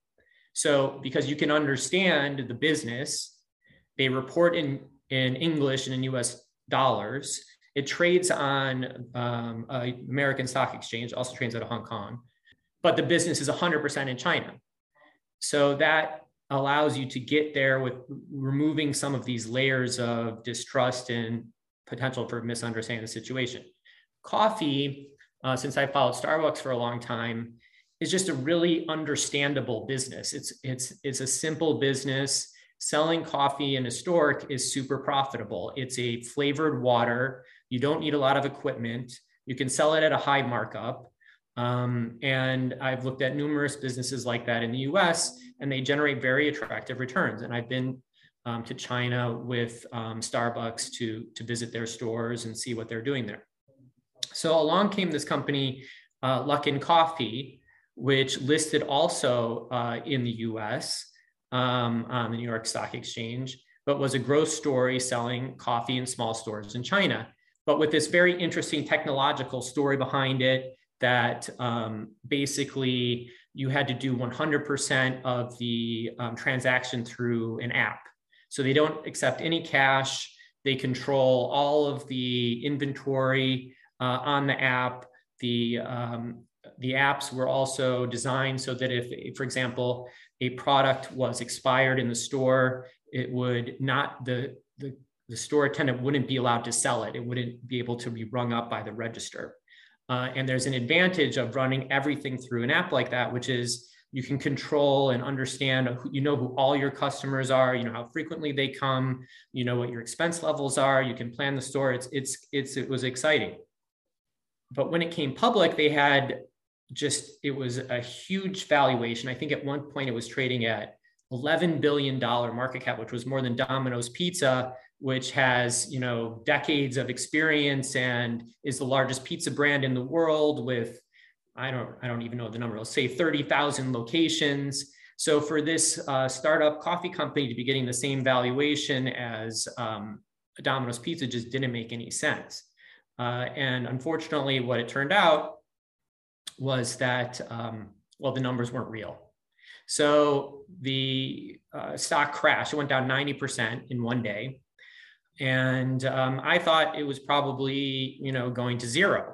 Speaker 2: So because you can understand the business, they report in, in English and in U S dollars. It trades on um, uh, American Stock Exchange, also trades out of Hong Kong, but the business is one hundred percent in China. So that allows you to get there with removing some of these layers of distrust and potential for misunderstanding the situation. Coffee, uh, since I followed Starbucks for a long time, is just a really understandable business. It's, it's, it's a simple business. Selling coffee in a store is super profitable. It's a flavored water. You don't need a lot of equipment. You can sell it at a high markup. Um, and I've looked at numerous businesses like that in the U S, and they generate very attractive returns. And I've been um, to China with um, Starbucks to, to visit their stores and see what they're doing there. So along came this company, uh, Luckin Coffee, which listed also uh, in the U S um, on the New York Stock Exchange, but was a growth story selling coffee in small stores in China, but with this very interesting technological story behind it, that um, basically you had to do one hundred percent of the um, transaction through an app. So they don't accept any cash. They control all of the inventory uh, on the app. The, um, the apps were also designed so that if, for example, a product was expired in the store, it would not, the, the, the store attendant wouldn't be allowed to sell it. It wouldn't be able to be rung up by the register. Uh, and there's an advantage of running everything through an app like that, which is you can control and understand, who, you know who all your customers are, you know how frequently they come, you know what your expense levels are, you can plan the store. It's, it's, it's, it was exciting. But when it came public, they had just, it was a huge valuation. I think at one point it was trading at eleven billion dollars market cap, which was more than Domino's Pizza, which has, you know, decades of experience and is the largest pizza brand in the world with, I don't, I don't even know the number, let's say thirty thousand locations. So for this uh, startup coffee company to be getting the same valuation as um, Domino's Pizza just didn't make any sense. Uh, and unfortunately, what it turned out was that, um, well, the numbers weren't real. So the uh, stock crashed. It went down ninety percent in one day. And um, I thought it was probably, you know, going to zero.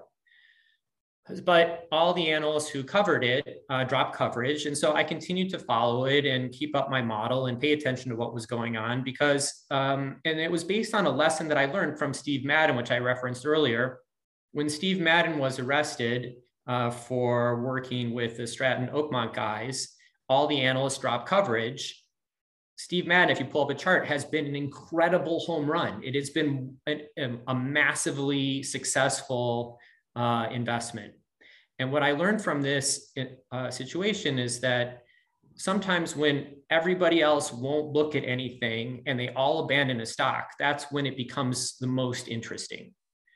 Speaker 2: But all the analysts who covered it uh, dropped coverage. And so I continued to follow it and keep up my model and pay attention to what was going on because, um, and it was based on a lesson that I learned from Steve Madden, which I referenced earlier. When Steve Madden was arrested uh, for working with the Stratton Oakmont guys, all the analysts dropped coverage. Steve Madden, if you pull up a chart, has been an incredible home run. It has been a, a massively successful uh, investment. And what I learned from this uh, situation is that sometimes when everybody else won't look at anything and they all abandon a stock, that's when it becomes the most interesting.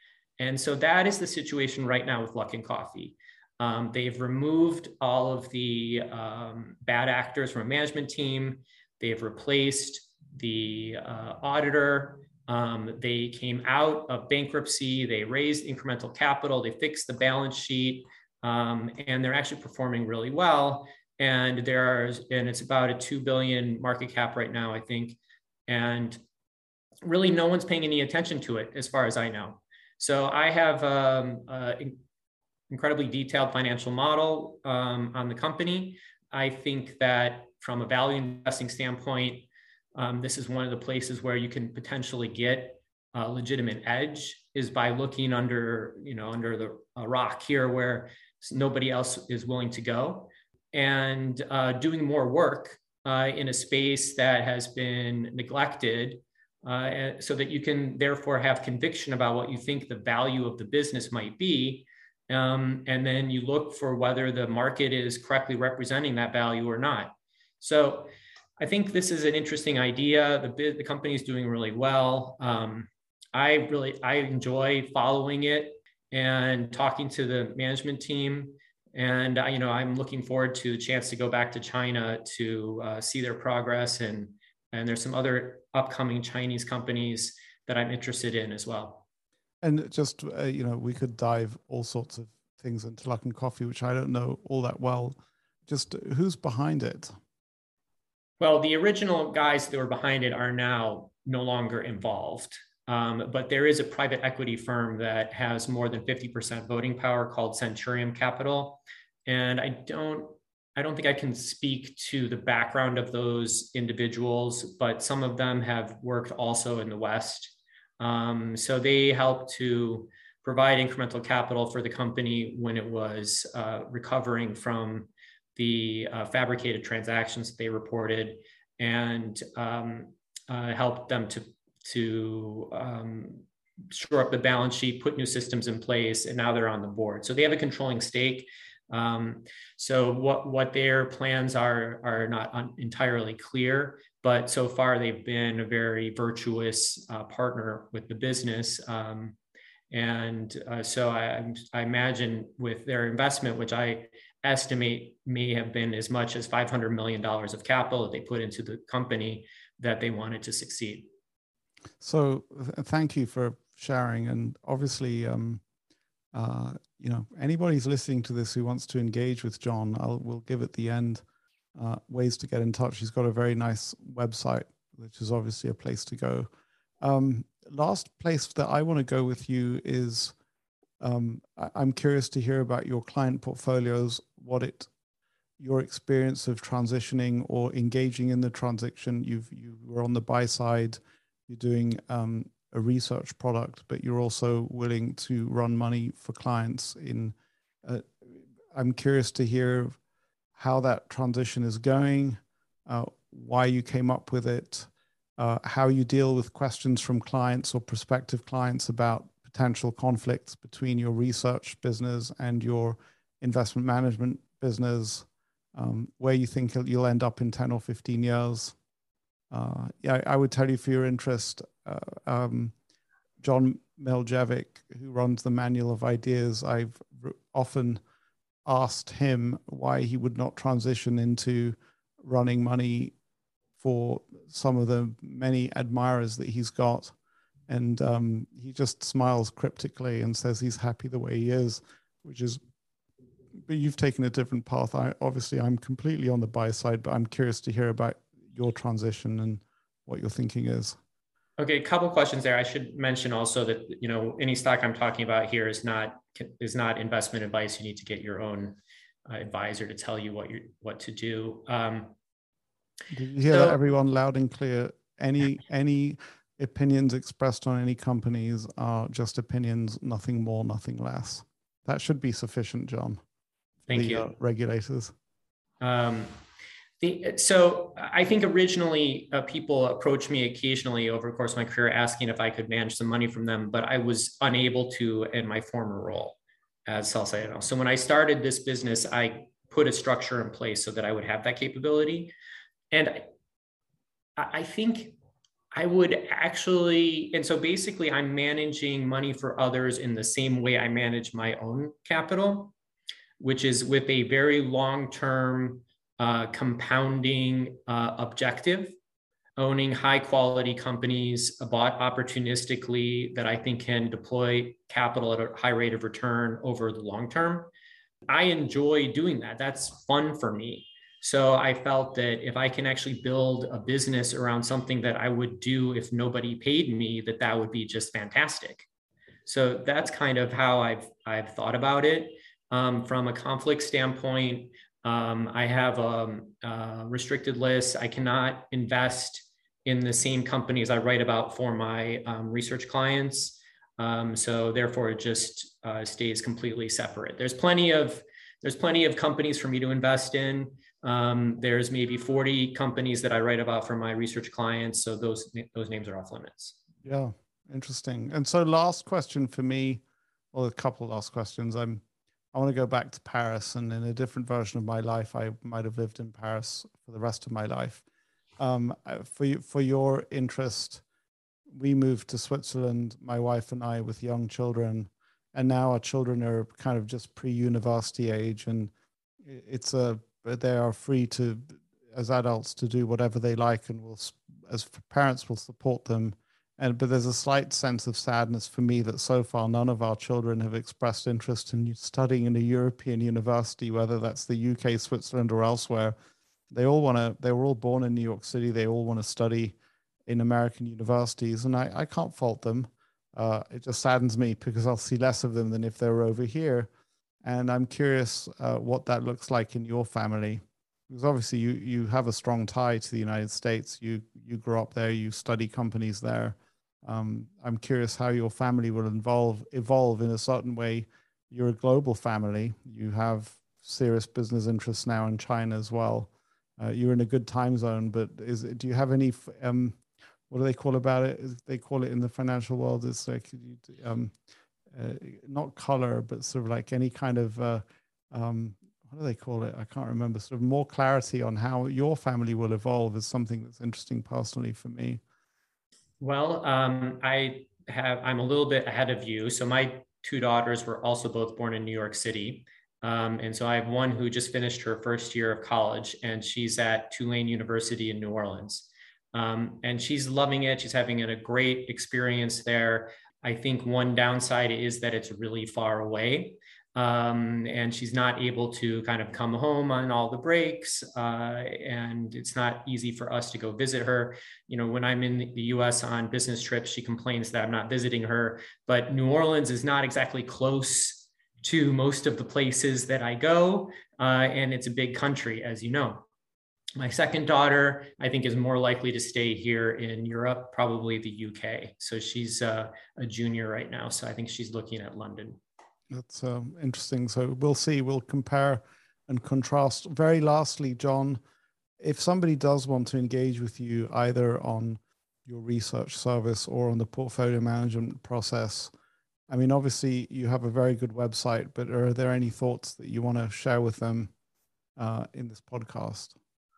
Speaker 2: And so that is the situation right now with Luckin Coffee. Um, they've removed all of the um, bad actors from a management team. They've replaced the uh, auditor. Um, they came out of bankruptcy. They raised incremental capital. They fixed the balance sheet. Um, and they're actually performing really well. And there are, and it's about a two billion market cap right now, I think. And really no one's paying any attention to it as far as I know. So I have um, an incredibly detailed financial model um, on the company. I think that from a value investing standpoint, um, this is one of the places where you can potentially get a legitimate edge is by looking under, you know, under the a rock here where nobody else is willing to go, and uh, doing more work uh, in a space that has been neglected, uh, so that you can therefore have conviction about what you think the value of the business might be. Um, and then you look for whether the market is correctly representing that value or not. So I think this is an interesting idea. The, the company is doing really well. Um, I really, I enjoy following it and talking to the management team. And, uh, you know, I'm looking forward to the chance to go back to China to uh, see their progress. And, and there's some other upcoming Chinese companies that I'm interested in as well.
Speaker 1: And just, uh, you know, we could dive all sorts of things into Luckin Coffee, which I don't know all that well. Just who's behind it?
Speaker 2: Well, the original guys that were behind it are now no longer involved. Um, but there is a private equity firm that has more than fifty percent voting power called Centurium Capital. And I don't, I don't think I can speak to the background of those individuals, but some of them have worked also in the West. Um, so they helped to provide incremental capital for the company when it was uh, recovering from the uh, fabricated transactions that they reported, and um, uh, helped them to, to um, shore up the balance sheet, put new systems in place, and now they're on the board. So they have a controlling stake. Um, so what, what their plans are, are not un- entirely clear, but so far they've been a very virtuous uh, partner with the business. Um, and uh, so I, I imagine with their investment, which I estimate may have been as much as five hundred million dollars of capital that they put into the company, that they wanted to succeed.
Speaker 1: So th- thank you for sharing. And obviously, um, uh, you know, anybody's listening to this who wants to engage with John, I'll, we'll give at the end uh, ways to get in touch. He's got a very nice website, which is obviously a place to go. Um, last place that I want to go with you is, um, I, I'm curious to hear about your client portfolios, what it, your experience of transitioning or engaging in the transition. You've, you were on the buy side, you're doing um, a research product, but you're also willing to run money for clients in, uh, I'm curious to hear how that transition is going, uh, why you came up with it, uh, how you deal with questions from clients or prospective clients about potential conflicts between your research business and your investment management business, um, where you think you'll end up in ten or fifteen years. Uh, yeah, I would tell you for your interest, uh, um, John Miljevic, who runs the Manual of Ideas, I've often asked him why he would not transition into running money for some of the many admirers that he's got. And um, he just smiles cryptically and says he's happy the way he is, which is, but you've taken a different path. I, obviously, I'm completely on the buy side, but I'm curious to hear about your transition and what your thinking is.
Speaker 2: Okay, a couple questions there. I should mention also that, you know, any stock I'm talking about here is not is not investment advice. You need to get your own uh, advisor to tell you what you what to do. Um,
Speaker 1: Did you hear so, that, everyone, loud and clear? Any any opinions expressed on any companies are just opinions, nothing more, nothing less. That should be sufficient, John.
Speaker 2: Thank
Speaker 1: the,
Speaker 2: you,
Speaker 1: uh, regulators.
Speaker 2: Um, The, so I think originally uh, people approached me occasionally over the course of my career asking if I could manage some money from them, but I was unable to in my former role as sell side analyst. So when I started this business, I put a structure in place so that I would have that capability. And I, I think I would actually, and so basically I'm managing money for others in the same way I manage my own capital, which is with a very long-term uh, compounding uh, objective, owning high quality companies bought opportunistically that I think can deploy capital at a high rate of return over the long term. I enjoy doing that. That's fun for me. So I felt that if I can actually build a business around something that I would do if nobody paid me, that that would be just fantastic. So that's kind of how I've I've thought about it. Um, from a conflict standpoint, um, I have a, a restricted list. I cannot invest in the same companies I write about for my um, research clients. Um, so therefore, it just uh, stays completely separate. There's plenty of there's plenty of companies for me to invest in. Um, there's maybe forty companies that I write about for my research clients. So those, those names are off limits.
Speaker 1: Yeah, interesting. And so last question for me, or a couple of last questions. I'm, I want to go back to Paris, and in a different version of my life, I might have lived in Paris for the rest of my life. Um, for you, for your interest, we moved to Switzerland, my wife and I, with young children, and now our children are kind of just pre-university age, and it's a they are free to, as adults, to do whatever they like, and will, as parents, will support them. And but there's a slight sense of sadness for me that so far none of our children have expressed interest in studying in a European university, whether that's the U K, Switzerland, or elsewhere. They all want to. They were all born in New York City. They all want to study in American universities, and I, I can't fault them. Uh, it just saddens me because I'll see less of them than if they were over here. And I'm curious uh, what that looks like in your family, because obviously you you have a strong tie to the United States. You you grew up there. You study companies there. Um, I'm curious how your family will involve evolve in a certain way. You're a global family. You have serious business interests now in China as well. Uh, you're in a good time zone, but is do you have any um, what do they call about it? They call it in the financial world. It's like um, uh, not color, but sort of like any kind of uh, um, what do they call it? I can't remember. Sort of more clarity on how your family will evolve is something that's interesting personally for me.
Speaker 2: Well, um, I have I'm a little bit ahead of you. So my two daughters were also both born in New York City. Um, and so I have one who just finished her first year of college, and she's at Tulane University in New Orleans. Um, and she's loving it. She's having a great experience there. I think one downside is that it's really far away. Um, and she's not able to kind of come home on all the breaks. Uh, and it's not easy for us to go visit her. You know, when I'm in the U S on business trips, she complains that I'm not visiting her, but New Orleans is not exactly close to most of the places that I go. Uh, and it's a big country, as you know. My second daughter, I think, is more likely to stay here in Europe, probably the U K. So she's uh, a junior right now. So I think she's looking at London.
Speaker 1: That's um, interesting. So we'll see. We'll compare and contrast. Very lastly, John, if somebody does want to engage with you either on your research service or on the portfolio management process, I mean, obviously you have a very good website, but are there any thoughts that you want to share with them uh, in this podcast?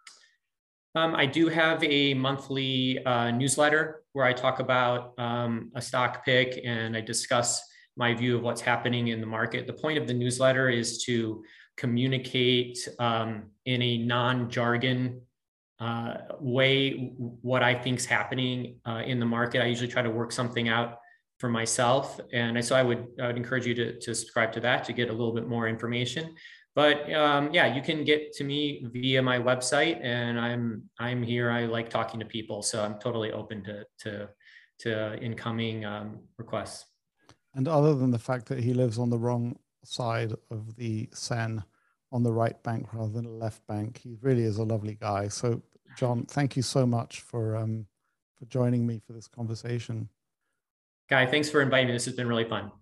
Speaker 2: Um, I do have a monthly uh, newsletter where I talk about um, a stock pick and I discuss my view of what's happening in the market. The point of the newsletter is to communicate um, in a non-jargon uh, way what I think is happening uh, in the market. I usually try to work something out for myself. And so I would, I would encourage you to, to subscribe to that to get a little bit more information. But um, yeah, you can get to me via my website, and I'm I'm here. I like talking to people, so I'm totally open to to to incoming um, requests.
Speaker 1: And other than the fact that he lives on the wrong side of the Seine, on the right bank rather than the left bank, he really is a lovely guy. So, John, thank you so much for um, for joining me for this conversation.
Speaker 2: Guy, thanks for inviting me. This has been really fun.